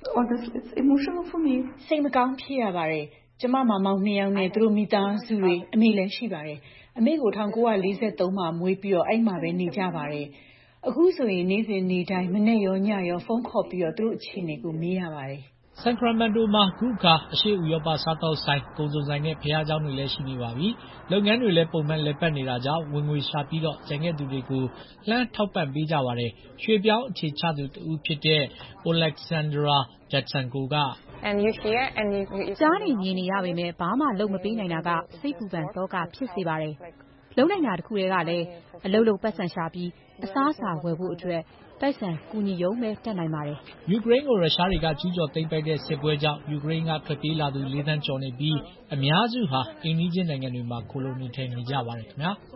စိတ်မကောင်းဖြစ်ရပါတယ်။ကျမမောင်2ယောက်နဲ့သူတို့မိသားစုတွေအမေလည်းရှိပါတယ်။အမေကို1943မှာမွေးပြီးတော့အဲ့မှာပဲနေကြပါတယ်။အခုဆိုရင်နေ့စဉ်နေ့တိုင်းမနေ့ရောညရောဖုန်းခေါ်ပြီးတော့သူတို့အခြေအနေကိုမေးရပါတယ်။ Sacramento မှာအခုအခါအရှေ့ဥရောပစားတောက်ဆိုင်ကုန်စုံဆိုင်နဲ့ဘုရားကျောင်းတွေလည်းရှိနေပါပြီ။လုပ်ငန်းတွေလည်းပုံမှန်လည်ပတ်နေတာကြောင့်ဝင်ငွေရှာပြီးတော့ကျန်တဲ့သူတွေကိုလှမ်းထောက်ပံ့ပေးကြပါတယ်။ရွှေပြောင်းအခြေချသူတဦးဖြစ်တဲ့ Alexandra Jatsenko ကကြားနေမြင်နေရပေမဲ့ဘာမှလုပ်မပေးနိုင်တာကစိတ်ပူပန်သောကဖြစ်စေပါတယ်။လုံနိုင်တာတစ်ခုတည်းကလည်းအလုပ်လုပ်ပတ်စံရှာပြီးအစားအစာဝယ်ဖို့အတွက်တိုက်ဆိုင်ကူညီရုံပဲတတ်နိုင်ပါတယ်။ယူကရိန်းကိုရုရှားတွေကကျူးကျော်သိမ်းပိုက်တဲ့စစ်ပွဲကြောင့်ယူကရိန်းကထွက်ပြေးလာသူ4 သန်းကျော်နေပြီးအများစုဟာအိမ်နီးချင်းနိုင်ငံတွေမှာခိုလှုံနေထိုင်နေကြပါတယ်ခင်ဗျာ။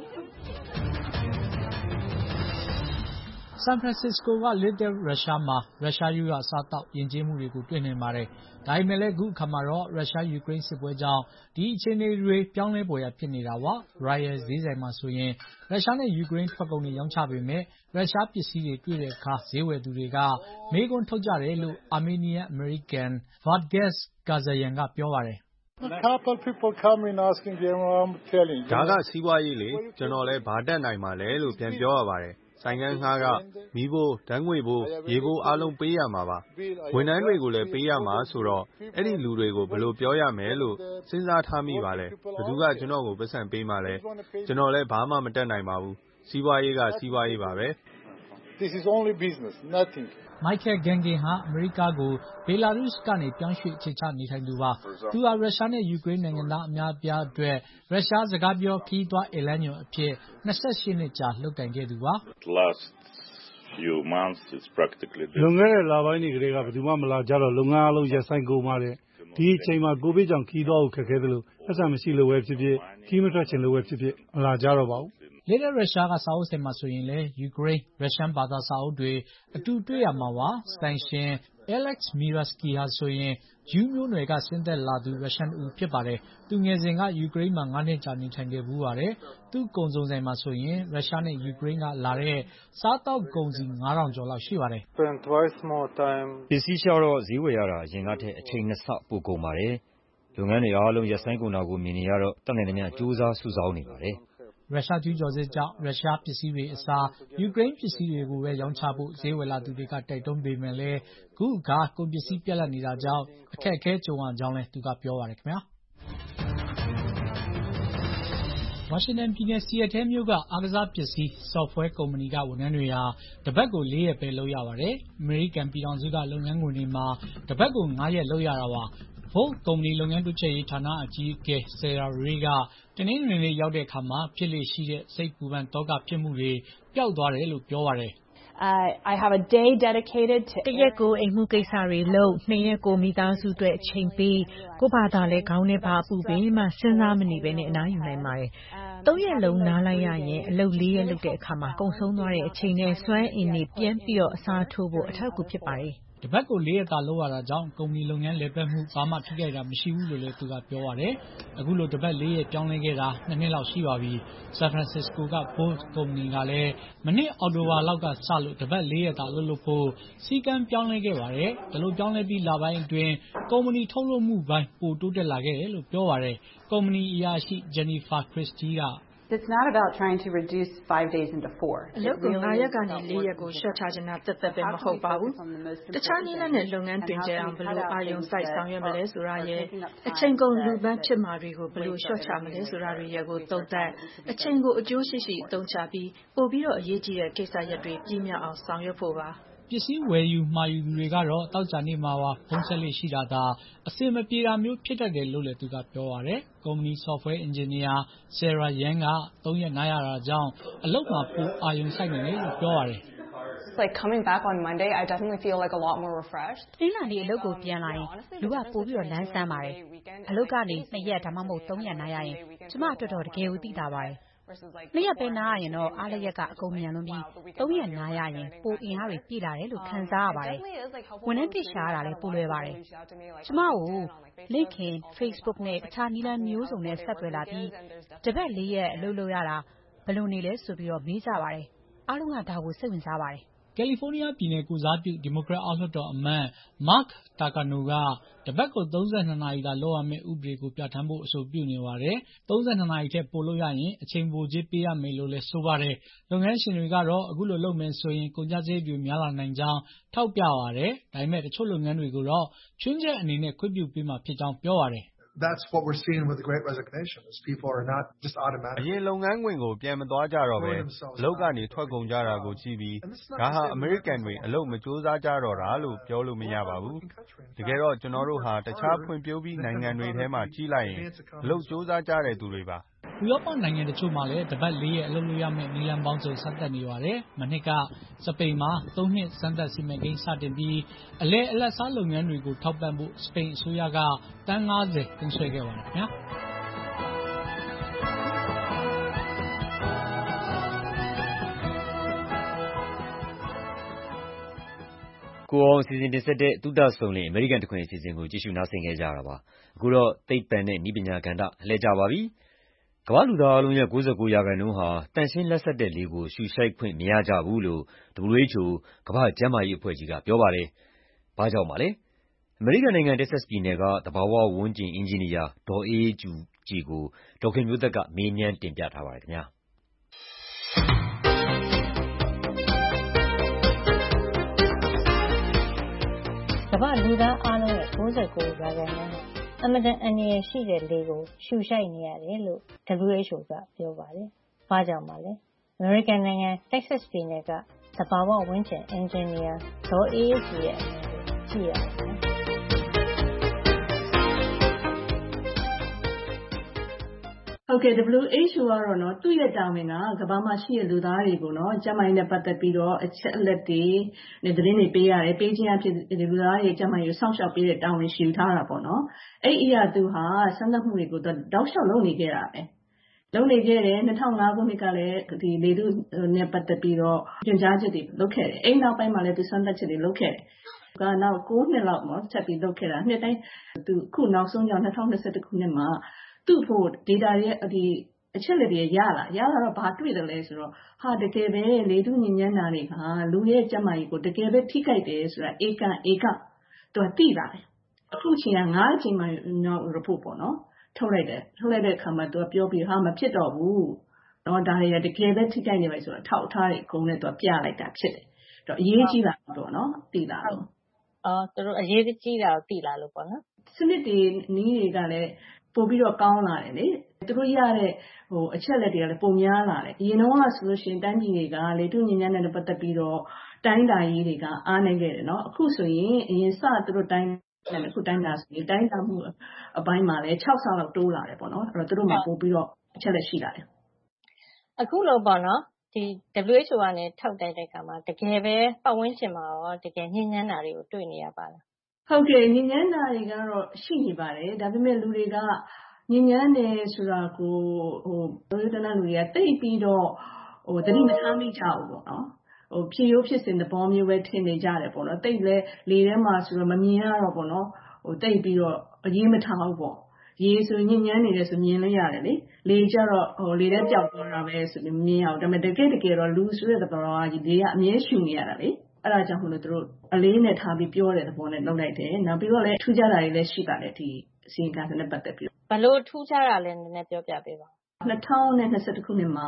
San Francisco က Little Russia မှာရုရှားရိုးရာအစားအသောက်ယဉ်ကျေးမှုတွေကိုတွေ့နိုင်ပါတယ်။ဒါပေမဲ့လည်းအခုအခါမှာတော့ရုရှားယူကရိန်းစစ်ပွဲကြောင့်ဒီအခြေအနေတွေပြောင်းလဲပေါ်ရဖြစ်နေတာပါ။ Royal ဈေးဆိုင်မှာဆိုရင်ရုရှားနဲ့ယူကရိန်းထွက်ကုန်တွေရောင်းချပေမဲ့ရုရှားပစ္စည်းတွေတွေ့တဲ့အခါဈေးဝယ်သူတွေကမေးခွန်းထုတ်ကြတယ်လို့ Armenian American Vargas Kazayan ကပြောပါတယ်။ဒါကစီးပွားရေးလေကျွန်တော်လည်းဘာတတ်နိုင်မှာလဲလို့ပြန်ပြောရပါတယ်။ဆိုင်ငန်းငှားကမီးဖိုးဓာတ်ငွေဖိုးရေဖိုးအားလုံးပေးရမှာပါဝန်ထမ်းတွေကိုလည်းပေးရမှာဆိုတော့အဲ့ဒီလူတွေကိုဘယ်လိုပြောရမယ်လို့စဉ်းစားထားမိပါလဲဘယ်သူကကျွန်တော်ကိုပတ်စံပေးမှလဲကျွန်တော်လည်းဘာမှမတတ်နိုင်ပါဘူးစီးပွားရေးကစီးပွားရေးပါပဲ This is only business nothing Michael Gangin ဟာအမေရိကကိုဘယ်လာရုစ်ကနေပြောင်းရွှေ့အခြေချနေထိုင်သူပါသူဟာရုရှားနဲ့ယူကရိန်းနိုင်ငံသားအများအပြားအတွက်ရုရှားစကားပြောခရီးသွားဧလန်းညွန်အဖြစ်28နှစ်ကြာလုပ်ကိုင်ခဲ့သူပါလွန်ခဲ့တဲ့လပိုင်းတွေကတည်းကဘယ်သူမှမလာကြတော့လုပ်ငန်းအားလုံးရပ်ဆိုင်းကုန်ပါတယ်ဒီအချိန်မှာကိုဗစ်ကြောင့်ခီးသွားဖို့ခက်ခဲသလိုဆက်ဆံမရှိလို့ပဲဖြစ်ဖြစ်ခီးမထွက်ချင်လို့ပဲဖြစ်ဖြစ်မလာကြတော့ပါဘူး။လေတဲ့ရုရှားကစာအုပ်ဆယ်မှာဆိုရင်လည်းယူကရိန်းရုရှားဘာသာစာအုပ်တွေအတူတွေ့ရမှာပါ။စတိုင်ရှင် Alex Miraski ဟာဆိုရင်ဂျူးမျိုးနွယ်ကဆင်းသက်လာသူရုရှားလူဖြစ်ပါတယ်။သူငယ်စဉ်ကယူကရိန်းမှာ9 နှစ်ကြာနေထိုင်ခဲ့ဘူးပါတယ်။သူ့ကုန်စုံဆိုင်မှာဆိုရင်ရုရှားနဲ့ယူကရိန်းကလာတဲ့စားတောက်ကုန်စည်9000ကျော်လောက်ရှိပါတယ်။ပစ္စည်းရှားတော့ဈေးဝယ်ရတာအရင်ကထက်အချိန်2 ဆပိုကုန်ပါတယ်။လုပ်ငန်းတွေအားလုံးရပ်ဆိုင်းကုန်တာကိုမြင်နေရတော့တတ်နိုင်သမျှကြိုးစားစုဆောင်းနေပါတယ်။ရုရှားကျူးကျော်စစ်ကြောင့်ရုရှားပစ္စည်းတွေအစားယူကရိန်းပစ္စည်းတွေကိုပဲရောင်းချဖို့ဈေးဝယ်လာသူတွေကတိုက်တွန်းပေမဲ့လည်းအခုအခါကုန်ပစ္စည်းပြတ်လပ်နေတာကြောင့်အခက်အခဲကြုံရကြောင်းလည်းသူကပြောပါတယ်ခင်ဗျာ။ဝါရှင်တန်ပြည်နယ်စီယက်တဲမြို့ကအားကစားပစ္စည်း software ကုမ္ပဏီကဝန်ထမ်းတွေဟာတပတ်ကို4 ရက်ပဲလုပ်ရပါတယ်။အမေရိကန်ပြည်ထောင်စုကလုပ်ငန်းခွင်တွေမှာတပတ်ကို5 ရက်လုပ်ရတာပါ။ Volt ကုမ္ပဏီလုပ်ငန်းတိုးချဲ့ရေးဌာနအကြီးအကဲ Sarah Ray ကတနင်္ဂနွေနေ့ရောက်တဲ့အခါမှာဖြစ်လေ့ရှိတဲ့စိတ်ပူပန်သောကဖြစ်မှုတွေပျောက်သွားတယ်လို့ပြောပါတယ် I have a day dedicated to တရက်ကိုအိမ်မှုကိစ္စတွေလုပ်2 ရက်ကိုမိသားစုအတွက်အချိန်ပေးကိုယ့်ဘာသာလဲခေါင်းထဲပါအပူပေးမှစဉ်းစားမနေဘဲနဲ့အနားယူနိုင်ပါတယ်3 ရက်လုံးနားလိုက်ရရင်အလုပ်4 ရက်လုပ်တဲ့အခါမှာကုန်ဆုံးသွားတဲ့အချိန်နဲ့စွမ်းအင်တွေပြန်ပြီးအစားထိုးဖို့အထောက်အကူဖြစ်ပါတယ်တပတ်ကို4 ရက်သာလုပ်ရတာကြောင့်ကုမ္ပဏီလုပ်ငန်းလည်ပတ်မှုဘာမှထိခိုက်တာမရှိဘူးလို့လည်းသူကပြောပါတယ်။အခုလိုတပတ်4 ရက်ပြောင်းလဲခဲ့တာ2 နှစ်လောက်ရှိပါပြီ။ San Francisco က Volt ကုမ္ပဏီကလည်းမနှစ်အောက်တိုဘာလောက်ကစလို့တပတ်4 ရက်သာလုပ်ဖို့စီကံပြောင်းလဲခဲ့ပါတယ်။ဒါလိုပြောင်းလဲပြီးလပိုင်းအတွင်းကုမ္ပဏီထုတ်လုပ်မှုပိုင်းပိုတိုးတက်လာခဲ့တယ်လို့ပြောပါတယ်။ကုမ္ပဏီအရာရှိ Jennifer Christie က It's not about trying to reduce 5 days into 4. အလုပ်ကို9 ရက်ကနေ4 ရက်ကိုလျှော့ချချင်တာသက်သက်ပဲမဟုတ်ပါဘူး။တခြားနည်းလမ်းနဲ့လုပ်ငန်းတွင်ကျအောင်ဘယ်လိုအာရုံစိုက်ဆောင်ရွက်မလဲဆိုတာရဲ့အချိန်ကုန်လူပန်းဖြစ်မှာတွေကိုဘယ်လိုလျှော့ချမလဲဆိုတာတွေရဲ့ကိုသုံးသပ်အချိန်ကိုအကျိုးရှိရှိအသုံးချပြီးပို့ပြီးတော့အရေးကြီးတဲ့ကိစ္စရပ်တွေပြည့်မြောက်အောင်ဆောင်ရွက်ဖို့ပါပစ္စည်းဝယ်ယူမှာယူသူတွေကတော့တောက်ကြနေမှာပါဖုန်းဆက်လေးရှိတာသာအစင်မပြေတာမျိုးဖြစ်တတ်တယ်လို့လည်းသူကပြောပါတယ်ကုမ္ပဏီ software engineer Sarah Yang က3 ရက်နားရတာကြောင့်အလုပ်မှာပိုအာရုံစိုက်နေတယ်လို့ပြောပါတယ် Like coming back on Monday, I definitely feel like a lot more refreshed. ဒီလနေ့အလုပ်ကိုပြန်လာရင်လူကပို့ပြီးတော့လမ်းဆန်းပါတယ်အလုပ်ကနေ2 ရက်ဒါမှမဟုတ်3 ရက်နားရရင်ကျမအတွက်တော့တကယ်ကိုသိတာပါတယ်2 ရက်ပဲနားရရင်တော့အားလျက်ကအကုန်မြန်လွန်ပြီး3 ရက်နားရရင်ပိုအင်အားတွေပြည့်လာတယ်လို့ခံစားရပါတယ်ဝန်ထမ်းတစ်ရှားတာလည်းပိုလွယ်ပါတယ်ကျမကို LinkedIn Facebook နဲ့တခြားနည်းလမ်းမျိုးစုံနဲ့ဆက်သွယ်လာပြီးတပတ်4 ရက်အလုပ်လုပ်ရတာဘယ်လိုနေလဲဆိုပြီးတော့မေးကြပါတယ်အားလုံးကဒါကိုစိတ်ဝင်စားပါတယ်ကယ်လီဖိုးနီးယားပြည်နယ်ကိုစားပြုဒီမိုကရက်အောက်လွှတ်တော်အမတ် Mark Takano ကတပတ်ကို32 နာရီသာလုပ်ရမယ့်ဥပဒေကိုပြဋ္ဌာန်းဖို့အဆိုပြုနေပါတယ်။32 နာရီထက်ပိုလုပ်ရရင်အချိန်ပိုကြေးပေးရမယ်လို့လည်းဆိုပါတယ်။လုပ်ငန်းရှင်တွေကတော့အခုလိုလုပ်မယ်ဆိုရင်ကုန်ကျစရိတ်တွေများလာနိုင်ကြောင်းထောက်ပြပါတယ်။ဒါပေမဲ့တချို့လုပ်ငန်းတွေကိုတော့ချွင်းချက်အနေနဲ့ခွင့်ပြုပေးမှာဖြစ်ကြောင်းပြောပါတယ် That's what we're seeing with the Great Resignation. Is people are not just automatic. အရင်လုပ်ငန်းခွင်ကိုပြန်မသွားကြတော့ပဲအလုပ်ကနေထွက်ကုန်ကြတာကိုကြည့်ပြီးဒါဟာအမေရိကန်တွေအလုပ်မကြိုးစားကြတော့တာလို့ပြောလို့မရပါဘူး။တကယ်တော့ကျွန်တော်တို့ဟာတခြားဖွံ့ဖြိုးပြီးနိုင်ငံတွေထဲမှာကြီးလိုက်ရင်အလုပ်ကြိုးစားကြတဲ့သူတွေပါဥရောပနိုင်ငံတချို့မှာလည်းတပတ်4 ရက်အလုပ်လုပ်ရမယ့်နည်းလမ်းပေါင်းစုံစတင်နေပါတယ်။မနှစ်ကစပိန်မှာ3 နှစ်စမ်းသပ်စီမံကိန်းစတင်ပြီးအလတ်စားလုပ်ငန်းတွေကိုထောက်ပံ့ဖို့စပိန်အစိုးရကတန်း50သုံးစွဲခဲ့ပါတယ်ခင်ဗျာ။ကိုအောင်စီစဉ်တင်ဆက်တဲ့သုတဆုံလင်အမေရိကန်တခွင်အစီအစဉ်ကိုကြည့်ရှုနားဆင်ခဲ့ကြရတာပါ။အခုတော့သိပ္ပံနဲ့နည်းပညာကဏ္ဍလှည့်ကြပါပြီ။ကမ္ဘာလူသားအလုံးရဲ့99% ဟာတန့်ရှင်းလက်စက်တဲ့လေကိုရှုရှိုက်ခွင့်မရကြဘူးလို့ WHO ကမ္ဘာ့ကျန်းမာရေးအဖွဲ့ကြီးကပြောပါတယ်။ဘာကြောင့်ပါလဲ။အမေရိကန်နိုင်ငံတက္ကဆက်စ်ပြည်နယ်ကသဘာဝဝန်းကျင်အင်ဂျင်နီယာဒေါ်အေးအေးကြည်ကိုဒေါ်ခင်မျိုးသက်ကမေးမြန်းတင်ပြထားပါတယ်ခင်ဗျာ။ကမ္ဘာလူသားအားလုံးရဲ့99%အမတန်အန္တရာယ်ရှိတဲ့လေကိုရှုရှိုက်နေရတယ်လို့ WHO ကပြောပါတယ်။ဘာကြောင့်ပါလဲ။အမေရိကန်နိုင်ငံတက္ကဆက်စ်ပြည်နယ်ကသဘာဝဝန်းကျင်အင်ဂျင်နီယာဒေါ်အေးအေးကြည်ရဲ့အမြင်ကိုကြည့်ရအောင်။ဟုတ်ကဲ့ WHO ကတော့နော်သူ့ရဲ့တာဝန်ကကမ္ဘာမှာရှိတဲ့လူသားတွေကိုနော်ကျန်းမာရေးနဲ့ပတ်သက်ပြီးတော့အချက်အလက်တွေနဲ့သတင်းတွေပေးရတယ်ပေးခြင်းအဖြစ်လူသားတွေကျန်းမာရေးကိုစောင့်ရှောက်ပေးတဲ့တာဝန်ရှိထားတာပေါ့နော်အဲ့အရာသူဟာစမ်းသပ်မှုတွေကိုတောက်လျှောက်လုပ်နေခဲ့တာပဲလုပ်နေခဲ့တယ်2005ခုနှစ်ကလည်းဒီလေထုနဲ့ပတ်သက်ပြီးတော့ညွှန်ကြားချက်တွေလုပ်ခဲ့တယ်အဲ့နောက်ပိုင်းမှာလည်းသူစမ်းသပ်ချက်တွေလုပ်ခဲ့တယ်ကနောက်9နှစ်လောက်နော်ဆက်ပြီးလုပ်ခဲ့တာနှစ်တိုင်းသူခုနောက်ဆုံးကြောင့်2021ခုနှစ်မှာသူ့ဖို့ data ရဲ့ဒီအချက်လက်တွေရလာတော့ဘာတွေ့တယ်လဲဆိုတော့ဟာတကယ်ပဲလေထုညဉ့်ညမ်းတာတွေကလူရဲ့ကျန်းမာရေးကိုတကယ်ပဲထိခိုက်တယ်ဆိုတာဧကသူသိလာတယ်အခုချိန်က9ချိန်မှနောက် report ပေါ့နော်ထုတ်လိုက်တဲ့အခါမှာသူကပြောပြီးဟာမဖြစ်တော့ဘူးတော့ဒါတွေကတကယ်ပဲထိခိုက်နေပြီဆိုတော့ထောက်ထားတွေအကုန်နဲ့သူကပြလိုက်တာဖြစ်တယ်တော့အရေးကြီးလာတော့နော်သိလာတော့သူတို့အရေးကြီးတာကိုသိလာလို့ပေါ့နော်စနစ်တွေနီးတွေကလည်းပို့ပြီးတော့ကောင်းလာတယ်လေသူတို့ရတဲ့အချက်လက်တွေကလည်းပုံများလာတယ်အရင်တော့ဆိုလို့ရှိရင်တိုင်းပြည်တွေကလေထုညဉ့်ညမ်းတဲ့ပတ်သက်ပြီးတော့တိုင်းတာရေးတွေကအားနေခဲ့တယ်နော်အခုဆိုရင်အရင်စသူတို့တိုင်းအခုတိုင်းတာဆိုရင်တိုင်းတာမှုအပိုင်းမှာလည်း6ဆလောက်တိုးလာတယ်ပေါ့နော်အဲ့တော့သူတို့မှာပို့ပြီးတော့အချက်လက်ရှိလာတယ်အခုလို့ပေါ့နော်ဒီ WHO ကနေထုတ်တဲ့အခါမှာတကယ်ပဲပတ်ဝန်းကျင်မှာရောတကယ်ညဉ့်ညမ်းတာတွေကိုတွေ့နေရပါလားဟုတ်ကဲ့ညဉ့်ညမ်းတာတွေကတော့ရှိနေပါတယ်ဒါပေမဲ့လူတွေကညဉ့်ညမ်းတယ်ဆိုတာကိုလူတန်းလူတွေကတိတ်ပြီးတော့သတိမထားမိကြဘူးပေါ့နော်ဖြစ်ရိုးဖြစ်စဉ်သဘောမျိုးပဲထင်နေကြတယ်ပေါ့နော်တိတ်လဲလေထဲမှာဆိုတော့မမြင်ရတော့ပေါ့နော်တိတ်ပြီးတော့အရေးမထားဘူးပေါ့ရေဆိုညဉ့်ညမ်းနေတယ်ဆိုမြင်လို့ရတယ်လေကြတော့လေထဲပျောက်သွားတာပဲဆိုပြီးမမြင်ရဘူးဒါပေမဲ့တကယ်တော့လူဆိုတဲ့သဘောကကြီးလေကအမြဲရှူနေရတာလေအဲ့ဒါကြောင့်မလို့တို့အလေးနဲ့ထားပြီးပြောတဲ့သဘောနဲ့လုပ်လိုက်တယ်နောက်ပြီးတော့လည်းထူးခြားတာတွေလည်းရှိပါတယ်ဒီအစီအကံနဲ့ပတ်သက်ပြီးဘလို့ထူးခြားတာလဲနည်းနည်းပြောပြပေးပါ 2021ခုနှစ်မှာ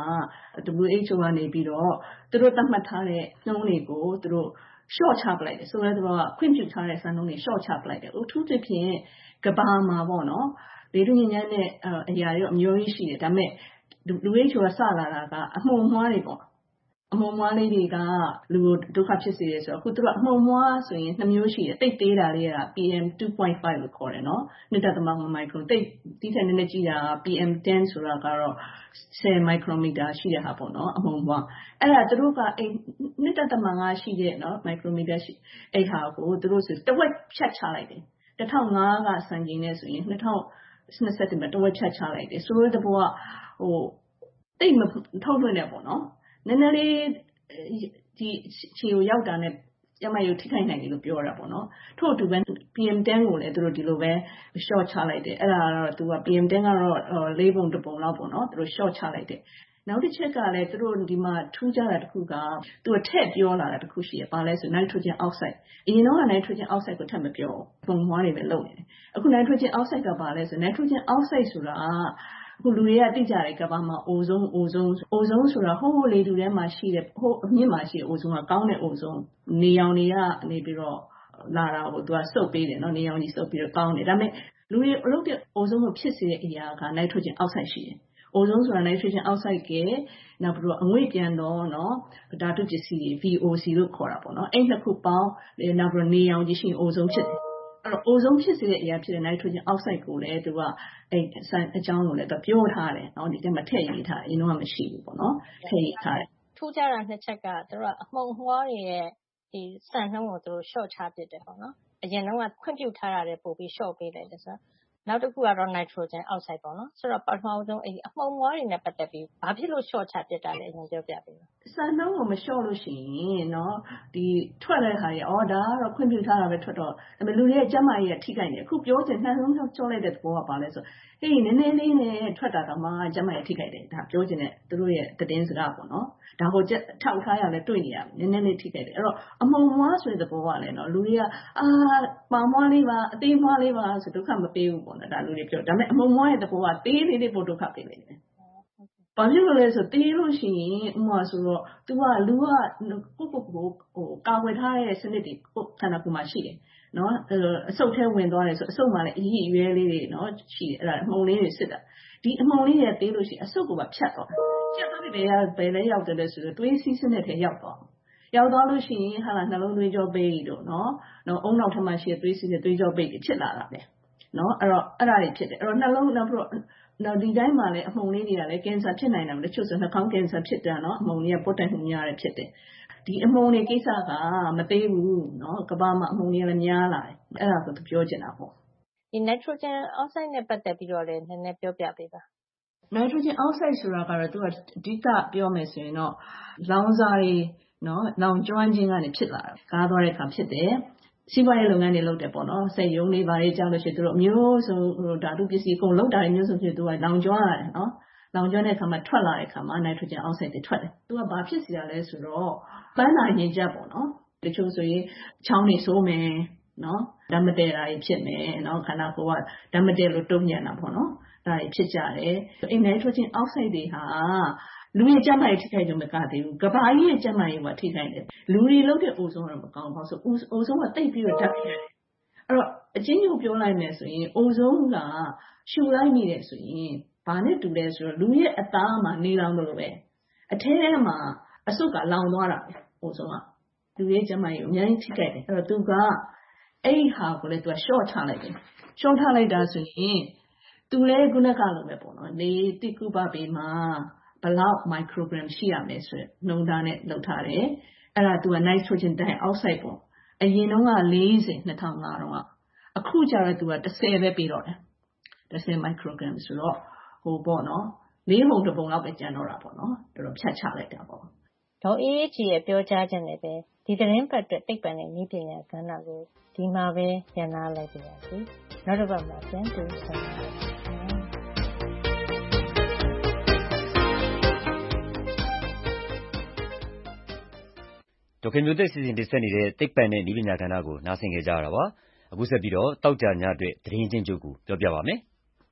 WHO ကနေပြီးတော့သူတို့သတ်မှတ်ထားတဲ့နှုန်းတွေကိုသူတို့ရှော့ချပလိုက်တယ်ဆိုတော့ခွင့်ပြုထားတဲ့စံနှုန်းတွေရှော့ချပလိုက်တယ်အထူးသဖြင့်ကဘာမှာပေါ့နော်လေထုညဉ့်ညမ်းတဲ့အရာတွေအမျိုးကြီးရှိတယ်ဒါပေမဲ့ WHO ကစလာတာကအမှုန်မွှားတွေပေါ့အမှုန်မွှားလေးတွေကလူကိုဒုက္ခဖြစ်စေတယ်ဆိုတော့အခုသူကအမှုန်မွှားဆိုရင်2မျိုးရှိတယ်တိတ်သေးတာလေးက PM 2.5 လို့ခေါ်တယ်နော်2.5 micron တိတ်ဒီထက်နည်းနည်းကြီးတာ PM 10ဆိုတာကတော့10 micrometer ရှိတဲ့ဟာပေါ့နော်အမှုန်မွှားအဲ့ဒါသူတို့ကအဲ့2.5ရှိတဲ့နော် micrometer ရှိအဲ့ဟာကိုသူတို့ဆိုတဝက်ဖြတ်ချလိုက်တယ်2005ကစံချိန်နဲ့ဆိုရင်2021မှာတဝက်ဖြတ်ချလိုက်တယ်ဆိုတော့တဘောကတိတ်မထုတ်လွှင့်နေပေါ့နော်နည်းနည်းလေးဒီခြေကိုရောက်တာနဲ့ကျမရုပ်ထိခိုက်နိုင်တယ်လို့ပြောတာပေါ့နော်ထို့အတူပဲ PM10 ကိုလည်းသူတို့ဒီလိုပဲ short ချလိုက်တယ်အဲ့ဒါကတော့သူက PM10 ကတော့၄ပုံ1ပုံလောက်ပေါ့နော်သူတို့ short ချလိုက်တယ်နောက်တစ်ချက်ကလည်းသူတို့ဒီမှာထူးခြားတာတစ်ခုကသူကထည့်ပြောလာတာတစ်ခုရှိရပါလဲဆို nitrogen oxide အရင်တော့ nitrogen oxide ကိုထပ်မပြောပုံမွားတွေပဲလုပ်နေတယ်အခု nitrogen oxide ကပါလဲဆို nitrogen oxide ဆိုတာအခုလူတွေကသိကြတယ်ကဘာမှာအိုဇုံဆိုတာဟိုးလေတူထဲမှာရှိတဲ့ဟိုးအမြင့်မှာရှိတဲ့အိုဇုံကကောင်းတဲ့အိုဇုံနေရောင်တွေကနေပြီးတော့လာတာကိုသူကစုပ်ပေးတယ်နော်နေရောင်ကြီးစုပ်ပြီးတော့ကောင်းတယ်ဒါပေမဲ့လူတွေအလုပ်တဲ့အိုဇုံကိုဖြစ်စေတဲ့အရာက nitrogen oxide ရှိတယ်အိုဇုံဆိုတာ nitrogen oxide ကနောက်ပြီးတော့အငွေ့ပြန်တော့နော်ဓာတုပစ္စည်းတွေ VOC လို့ခေါ်တာပေါ့နော်အဲ့နှစ်ခုပေါင်းနောက်ပြီးတော့နေရောင်ကြီးရှိရင်အိုဇုံဖြစ်တယ်အဲ့တော့အိုဇုံဖြစ်စေတဲ့အရာဖြစ်တဲ့ nitrogen oxide ကိုလည်းသူကအဲ့အကြောင်းကိုလည်းသူပြောထားတယ်နော်ဒီထဲမှာထည့်ရေးထားတယ်အရင်တော့မရှိဘူးပေါ့နော်ထည့်ရေးထားတယ်ထူးခြားတာနှစ်ချက်ကသူတို့ကအမှုန်မွှားတွေရဲ့ဒီစံနှုန်းကိုသူတို့ short ချပစ်တယ်ပေါ့နော်အရင်တော့ခွင့်ပြုထားတာတွေပို့ပြီး short ပေးလိုက်တယ်ဆိုတော့နောက်တစ်ခုကတော့ nitrogen oxide ပေါ့နော်ဆိုတော့ပထမဆုံးအဲ့အမှုန်မွှားတွေနဲ့ပတ်သက်ပြီးဘာဖြစ်လို့ short ချပစ်တာလဲအရင်ပြောပြပေးပါစံနှုန်းကိုမ short လို့ရှိရင်နော်ဒီထွက်တဲ့ခါကြီးဒါကတော့ခွင့်ပြုထားတာပဲထွက်တော့ဒါပေမဲ့လူတွေရဲ့ကျန်းမာရေးကထိခိုက်နေအခုပြောချင်နှလုံးကြောလိုက်တဲ့သဘောကပါလဲဆိုဟေးနည်းနည်းလေးနဲ့ထွက်တာတော့မှကျန်းမာရေးထိခိုက်တယ်ဒါပြောချင်တဲ့သူတို့ရဲ့သတင်းစကားပေါ့နော်ဒါကိုထောက်ထားရလဲတွေ့နေရနည်းနည်းလေးထိခိုက်တယ်အဲ့တော့အမှုန်မွှားဆိုတဲ့သဘောကလည်းနော်လူတွေကပါမွှားလေးပါအသေးမွှားလေးပါဆိုဒုက္ခမပေးဘူးပေါ့နော်ဒါလူတွေပြောဒါပေမဲ့အမှုန်မွှားရဲ့သဘောကသေးလေးလေးပို့ဒုက္ခပေးနေတယ်ဘာဖြစ်လို့လဲဆိုတေးလို့ရှိရင်ဥမာဆိုတော့ तू ကလူကကိုကာကွယ်ထားတဲ့စနစ်တွေကိုခန္ဓာကိုယ်မှာရှိတယ်နော်အဆုတ်ထဲဝင်သွားတယ်ဆိုအဆုတ်မှာလည်းအရည်အရွယ်လေးတွေနော်ရှိတယ်အဲ့ဒါအမှုန်လေးတွေစစ်တာဒီအမှုန်လေးတွေတေးလို့ရှိရင်အဆုတ်ကိုပါဖြတ်သွားဖြတ်သွားပြီးဘယ်လဲရောက်တယ်လဲဆိုတော့သွေးစီးစနစ်ထဲရောက်သွားလို့ရှိရင်ဟာလာနှလုံးသွေးကြောပိတ်တို့နော်အုံနောက်ထပ်မှာရှိတဲ့သွေးစီးတဲ့သွေးကြောပိတ်တွေဖြစ်လာတာပဲနော်အဲ့တော့အဲ့ဒါတွေဖြစ်တယ်အဲ့တော့နှလုံးနောက်ပြီးတော့နောက်ဒီတိုင်းမှာလည်းအမှုန်လေးတွေကလည်းကင်ဆာဖြစ်နိုင်တယ်တချို့ဆိုနှာခေါင်းကင်ဆာဖြစ်တာနော်အမှုန်တွေကပုတ်တက်မှုများတယ်ဖြစ်တယ်ဒီအမှုန်တွေကိစ္စကမသေးဘူးနော်ကမ္ဘာမှာအမှုန်တွေလည်းများလာတယ်အဲ့ဒါကိုသူပြောချင်တာပေါ့ဒီ nitrogen oxide နဲ့ပတ်သက်ပြီးတော့လည်းနည်းနည်းပြောပြပေးပါ nitrogen oxide ဆိုတာကတော့သူကအဓိကပြောမယ်ဆိုရင်တော့လောင်စာတွေနော်လောင်ကျွမ်းခြင်းကနေဖြစ်လာတာကားသွားတဲ့အခါဖြစ်တယ်စီးပွားရေးလုပ်ငန်းတွေလုပ်တယ်ပေါ့နော်စိတ်ယုံတွေဘာတွေကြောက်လို့ရှိရင်သူတို့မျိုးစုံဓာတုပစ္စည်းအကုန်လုပ်တာမျိုးစုံဖြစ်သူကလောင်ကျွမ်းရတယ်နော်လောင်ကျွမ်းတဲ့အခါမှာထွက်လာတဲ့အခါမှာ nitrogen oxide တွေထွက်တယ်သူကဘာဖြစ်စီရလဲဆိုတော့ပန်းနာရင်ကျပ်ပေါ့နော်တချို့ဆိုရင်ချောင်းတွေဆိုးမယ်နော်ဓာတ်မတည့်တာတွေဖြစ်မယ်နော်ခန္ဓာကိုယ်ကဓာတ်မတည့်လို့တုံ့ညံတာပေါ့နော်ဒါတွေဖြစ်ကြတယ်အဲ့ nitrogen oxide တွေဟာလူရဲ့ကျန်းမာရေးထိခိုက်ကြမကသေးဘူးကဘာကြီးရဲ့ကျန်းမာရေးကထိခိုက်တယ်လူတွေလုပ်တဲ့အိုဇုံးတော့မကောင်းဘူးဆိုအိုဇုံးကတိတ်ပြီးတော့ဓာတ်ဖြစ်တယ်အဲ့တော့အချင်းချင်းပြောလိုက်မယ်ဆိုရင်အိုဇုံးကရှူလိုက်နေတယ်ဆိုရင်ဘာနဲ့တူလဲဆိုတော့လူရဲ့အသားမှာနေလောင်လို့ပဲအထဲထဲမှာအဆုတ်ကလောင်သွားတာအိုဇုံးကလူရဲ့ကျန်းမာရေးအများကြီးထိခိုက်တယ်အဲ့တော့သူကအဲ့ဒီဟာကိုလည်းသူက short ချလိုက်တယ် short ချလိုက်တာဆိုရင်သူလည်းခုနကလိုပဲပေါ့နော်နေတိကုပပေမှာဘလောက် microgram ရှိရမယ်ဆိုရယ်နှုန်းသားနဲ့လောက်ထားတယ်အဲ့ဒါသူက nitrogen dioxide ပေါ့အရင်တုန်းက40 2005တုန်းကအခုကျတော့သူက10ပဲပြီးတော့တယ်10 microgram ဆိုတော့ဟိုပေါ့နော်၄ပုံတစ်ပုံလောက်ပဲကျန်တော့တာပေါ့နော်တော်တော်ဖြတ်ချလိုက်တာပေါ့ဒေါ်အေးကြီးရဲ့ပြောကြားချက်နဲ့ပဲဒီသတင်းပတ်အတွက်သိပ္ပံနဲ့နည်းပညာကဏ္ဍကိုဒီမှာပဲညှနာလိုက်ပါရစေနောက်တစ်ပတ်မှာပြန်တွေ့ဆုံပါမယ်ဒေါက်ခင်မျိုးသက်စီစဉ်တင်ဆက်နေတဲ့သိပ္ပံနဲ့နည်းပညာကဏ္ဍကိုနားဆင်ကြရတာပါအခုဆက်ပြီးတော့တောက်ကြညအတွက်သတင်းချင်းချုပ်ကိုပြောပြပါမယ်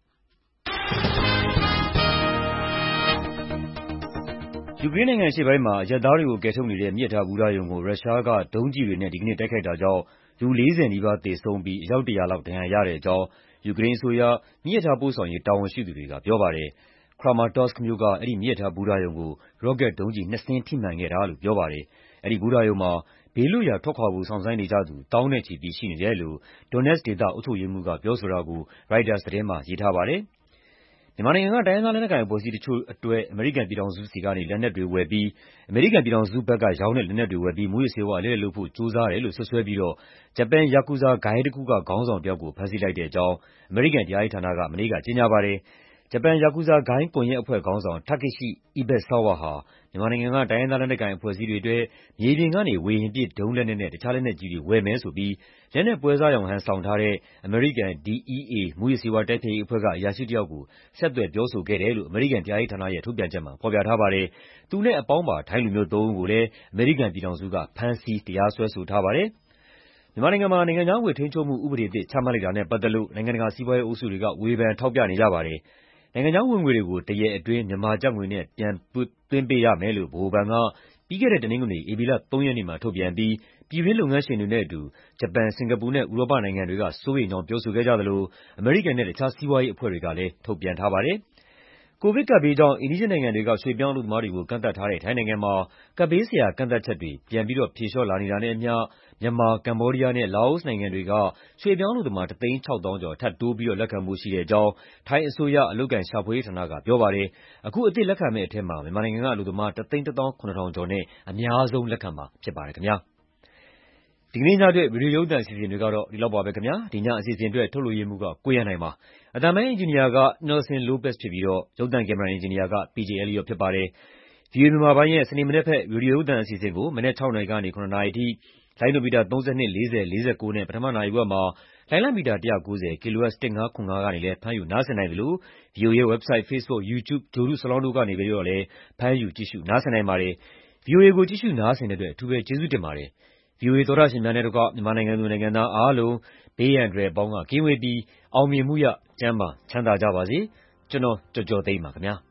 ယူကရိန်းနိုင်ငံအရှေ့ပိုင်းမှာအရပ်သားတွေကိုကယ်ထုတ်နေတဲ့မြစ်ထားဘူတာရုံကိုရုရှားကဒုံးကျည်တွေနဲ့ဒီကနေ့တိုက်ခိုက်တာကြောင့်လူ40နီးပါးသေဆုံးပြီးအယောက်100လောက်ဒဏ်ရာရတဲ့အကြောင်းယူကရိန်းအစိုးရမြစ်ထားပို့ဆောင်ရေးတာဝန်ရှိသူတွေကပြောပါတယ်။ Kramatorsk မြို့ကအဲဒီမြစ်ထားဘူတာရုံကိုရော့ကက်ဒုံးကျည်2စင်းထိမှန်ခဲ့တာလို့ပြောပါတယ်။အဲဒီဘူတာရုံမှာဘေးလွတ်ရာထွက်ခွာဖို့စောင့်ဆိုင်းနေကြသူသောင်းနဲ့ချီပြီးရှိနေတယ်လို့ Donetsk ဒေသအုပ်ချုပ်ရေးမှူးကပြောဆိုတာကို Reuters သတင်းမှာရေးထားပါတယ်။မြန်မာနိုင်ငံကတိုင်းရင်းသားလက်နက်ကိုင်အဖွဲ့အစည်းတချို့အတွက်အမေရိကန်ပြည်ထောင်စုဆီကနေလက်နက်တွေဝယ်ပြီးအမေရိကန်ပြည်ထောင်စုဘက်ကရောင်းတဲ့လက်နက်တွေဝယ်ပြီးမူးယစ်ဆေးဝါးအလဲလှယ်လုပ်ဖို့ကြိုးစားတယ်လို့စွပ်စွဲပြီးတော့ဂျပန်ယာကူဇာဂိုဏ်းတစ်ခုကခေါင်းဆောင်တစ်ယောက်ကိုဖမ်းဆီးလိုက်တဲ့အကြောင်းအမေရိကန်တရားရေးဌာနကမနေ့ကကြေညာပါတယ်။ဂျပန်ယာကူဇာဂိုဏ်းကွန်ရက်အဖွဲ့ခေါင်းဆောင် Takeshi Ibesawa ဟာမြန်မာနိုင်ငံကတိုင်းရင်းသားလက်နက်ကိုင်အဖွဲ့အစည်းတွေအတွက်မြေပြင်ကနေဝေဟင်ပစ်ဒုံးလက်နက်နဲ့တခြားလက်နက်ကြီးတွေဝယ်မယ်ဆိုပြီးလက်နက်ပွဲစားရောင်ဟန်ဆောင်ထားတဲ့အမေရိကန် DEA မူးယစ်ဆေးဝါးတိုက်ဖျက်ရေးအဖွဲ့ကအရာရှိတစ်ယောက်ကိုဆက်သွယ်ပြောဆိုခဲ့တယ်လို့အမေရိကန်တရားရေးဌာနရဲ့ထုတ်ပြန်ချက်မှာဖော်ပြထားပါတယ်။သူနဲ့အပေါင်းပါထိုင်းလူမျိုး3ဦးကိုလည်းအမေရိကန်ပြည်ထောင်စုကဖမ်းဆီးတရားစွဲဆိုထားပါတယ်။မြန်မာနိုင်ငံမှာနိုင်ငံခြားငွေထိန်းချုပ်မှုဥပဒေအသစ်ချမှတ်လိုက်တာနဲ့ပတ်သက်လို့နိုင်ငံတကာစီးပွားရေးအုပ်စုတွေကဝေဖန်ထောက်ပြနေကြပါတယ်။နိုင်ငံခြားဝင်ငွေတွေကိုတရက်အတွင်းမြန်မာကျပ်ငွေနဲ့ပြန်သွင်းပေးရမယ်လို့ဗဟိုဘဏ်ကပြီးခဲ့တဲ့တနင်္ဂနွေဧပြီလ3ရက်နေ့မှာထုတ်ပြန်ပြီးပြည်တွင်းလုပ်ငန်းရှင်တွေနဲ့အတူဂျပန်၊စင်ကာပူနဲ့ဥရောပနိုင်ငံတွေကစိုးရိမ်ကြောင်းပြောဆိုခဲ့ကြသလိုအမေရိကန်နဲ့တခြားစီးပွားရေးအဖွဲ့တွေကလည်းထုတ်ပြန်ထားပါတယ်။ကိုဗစ်ကပ်ဘေးကြောင့်အိမ်နီးချင်းနိုင်ငံတွေကရွှေ့ပြောင်းအလုပ်သမားတွေကိုကန့်သတ်ထားတဲ့ထိုင်းနိုင်ငံမှာကပ်ဘေးဆိုင်ရာကန့်သတ်ချက်တွေပြန်ပြီးတော့ဖြေလျှော့လာနေတာနဲ့အမျှမြန်မာ၊ကမ္ဘောဒီးယားနဲ့လာအိုနိုင်ငံတွေကရွှေ့ပြောင်းအလုပ်သမား1,600,000ကျော်ထပ်တိုးပြီးတော့လက်ခံဖို့ရှိတဲ့အကြောင်းထိုင်းအစိုးရအလုပ်အကိုင်ရှာဖွေရေးဌာနကပြောပါတယ်။အခုအသစ်လက်ခံမယ့်အထဲမှာမြန်မာနိုင်ငံကအလုပ်သမား1,17,700 ကျော်နဲ့အများဆုံးလက်ခံမှာဖြစ်ပါတယ်ခင်ဗျာ။ဒီကနေ့ညအတွက်ဗီဒီယိုရုပ်သံအစီအစဉ်တွေကတော့ဒီလောက်ပါပဲခင်ဗျာ။ဒီညအစီအစဉ်အတွက်ထုတ်လွှင့်ရေးမှူးကကိုရန်နိုင်ပါ။အသံပိုင်းအင်ဂျင်နီယာက Nelson Lopez ဖြစ်ပြီးတော့ရုပ်သံကင်မရာအင်ဂျင်နီယာက PJ Elliot ဖြစ်ပါတယ်။ VOA မြန်မာပိုင်းရဲ့စနေမနက်ဘက်ဗီဒီယိုရုပ်သံအစီအစဉ်ကိုမနက်6:00နာရီကနေ9:00နာရီအထိလိုင်းဒိုမီတာ32 40 49နဲ့ပထမနာရီဝက်မှာလိုင်းလမီတာ190 kHz 1505ကနေလည်းဖမ်းယူနားဆင်နိုင်သလို VOA ရဲ့ website, Facebook, YouTube, ဂြိုလ်တုစလောင်းတို့ကနေပြီးတော့လည်းဖမ်းယူကြည့်ရှုနားဆင်နိုင်ပါတယ်။ VOA ကိုကြည့်ရှုနားဆင်တဲ့အတွက်အထူးပဲကျေးဇူးတင်ပါတယ်။ VOA သောတရှင်များနဲ့တကွမြန်မာနိုင်ငံသူနိုင်ငံသားအားလုံးဘေးရန်တွေအပေါင်းကကင်းဝေးပြီးအောင်မြင်မှုရကျန်းမာချမ်းသာကြပါစေ။ကျွန်တော်ကျော်ကျော်သိန်းပါခင်ဗျာ။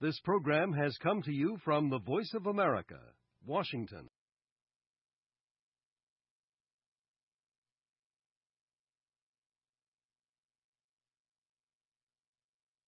This program has come to you from the Voice of America, Washington.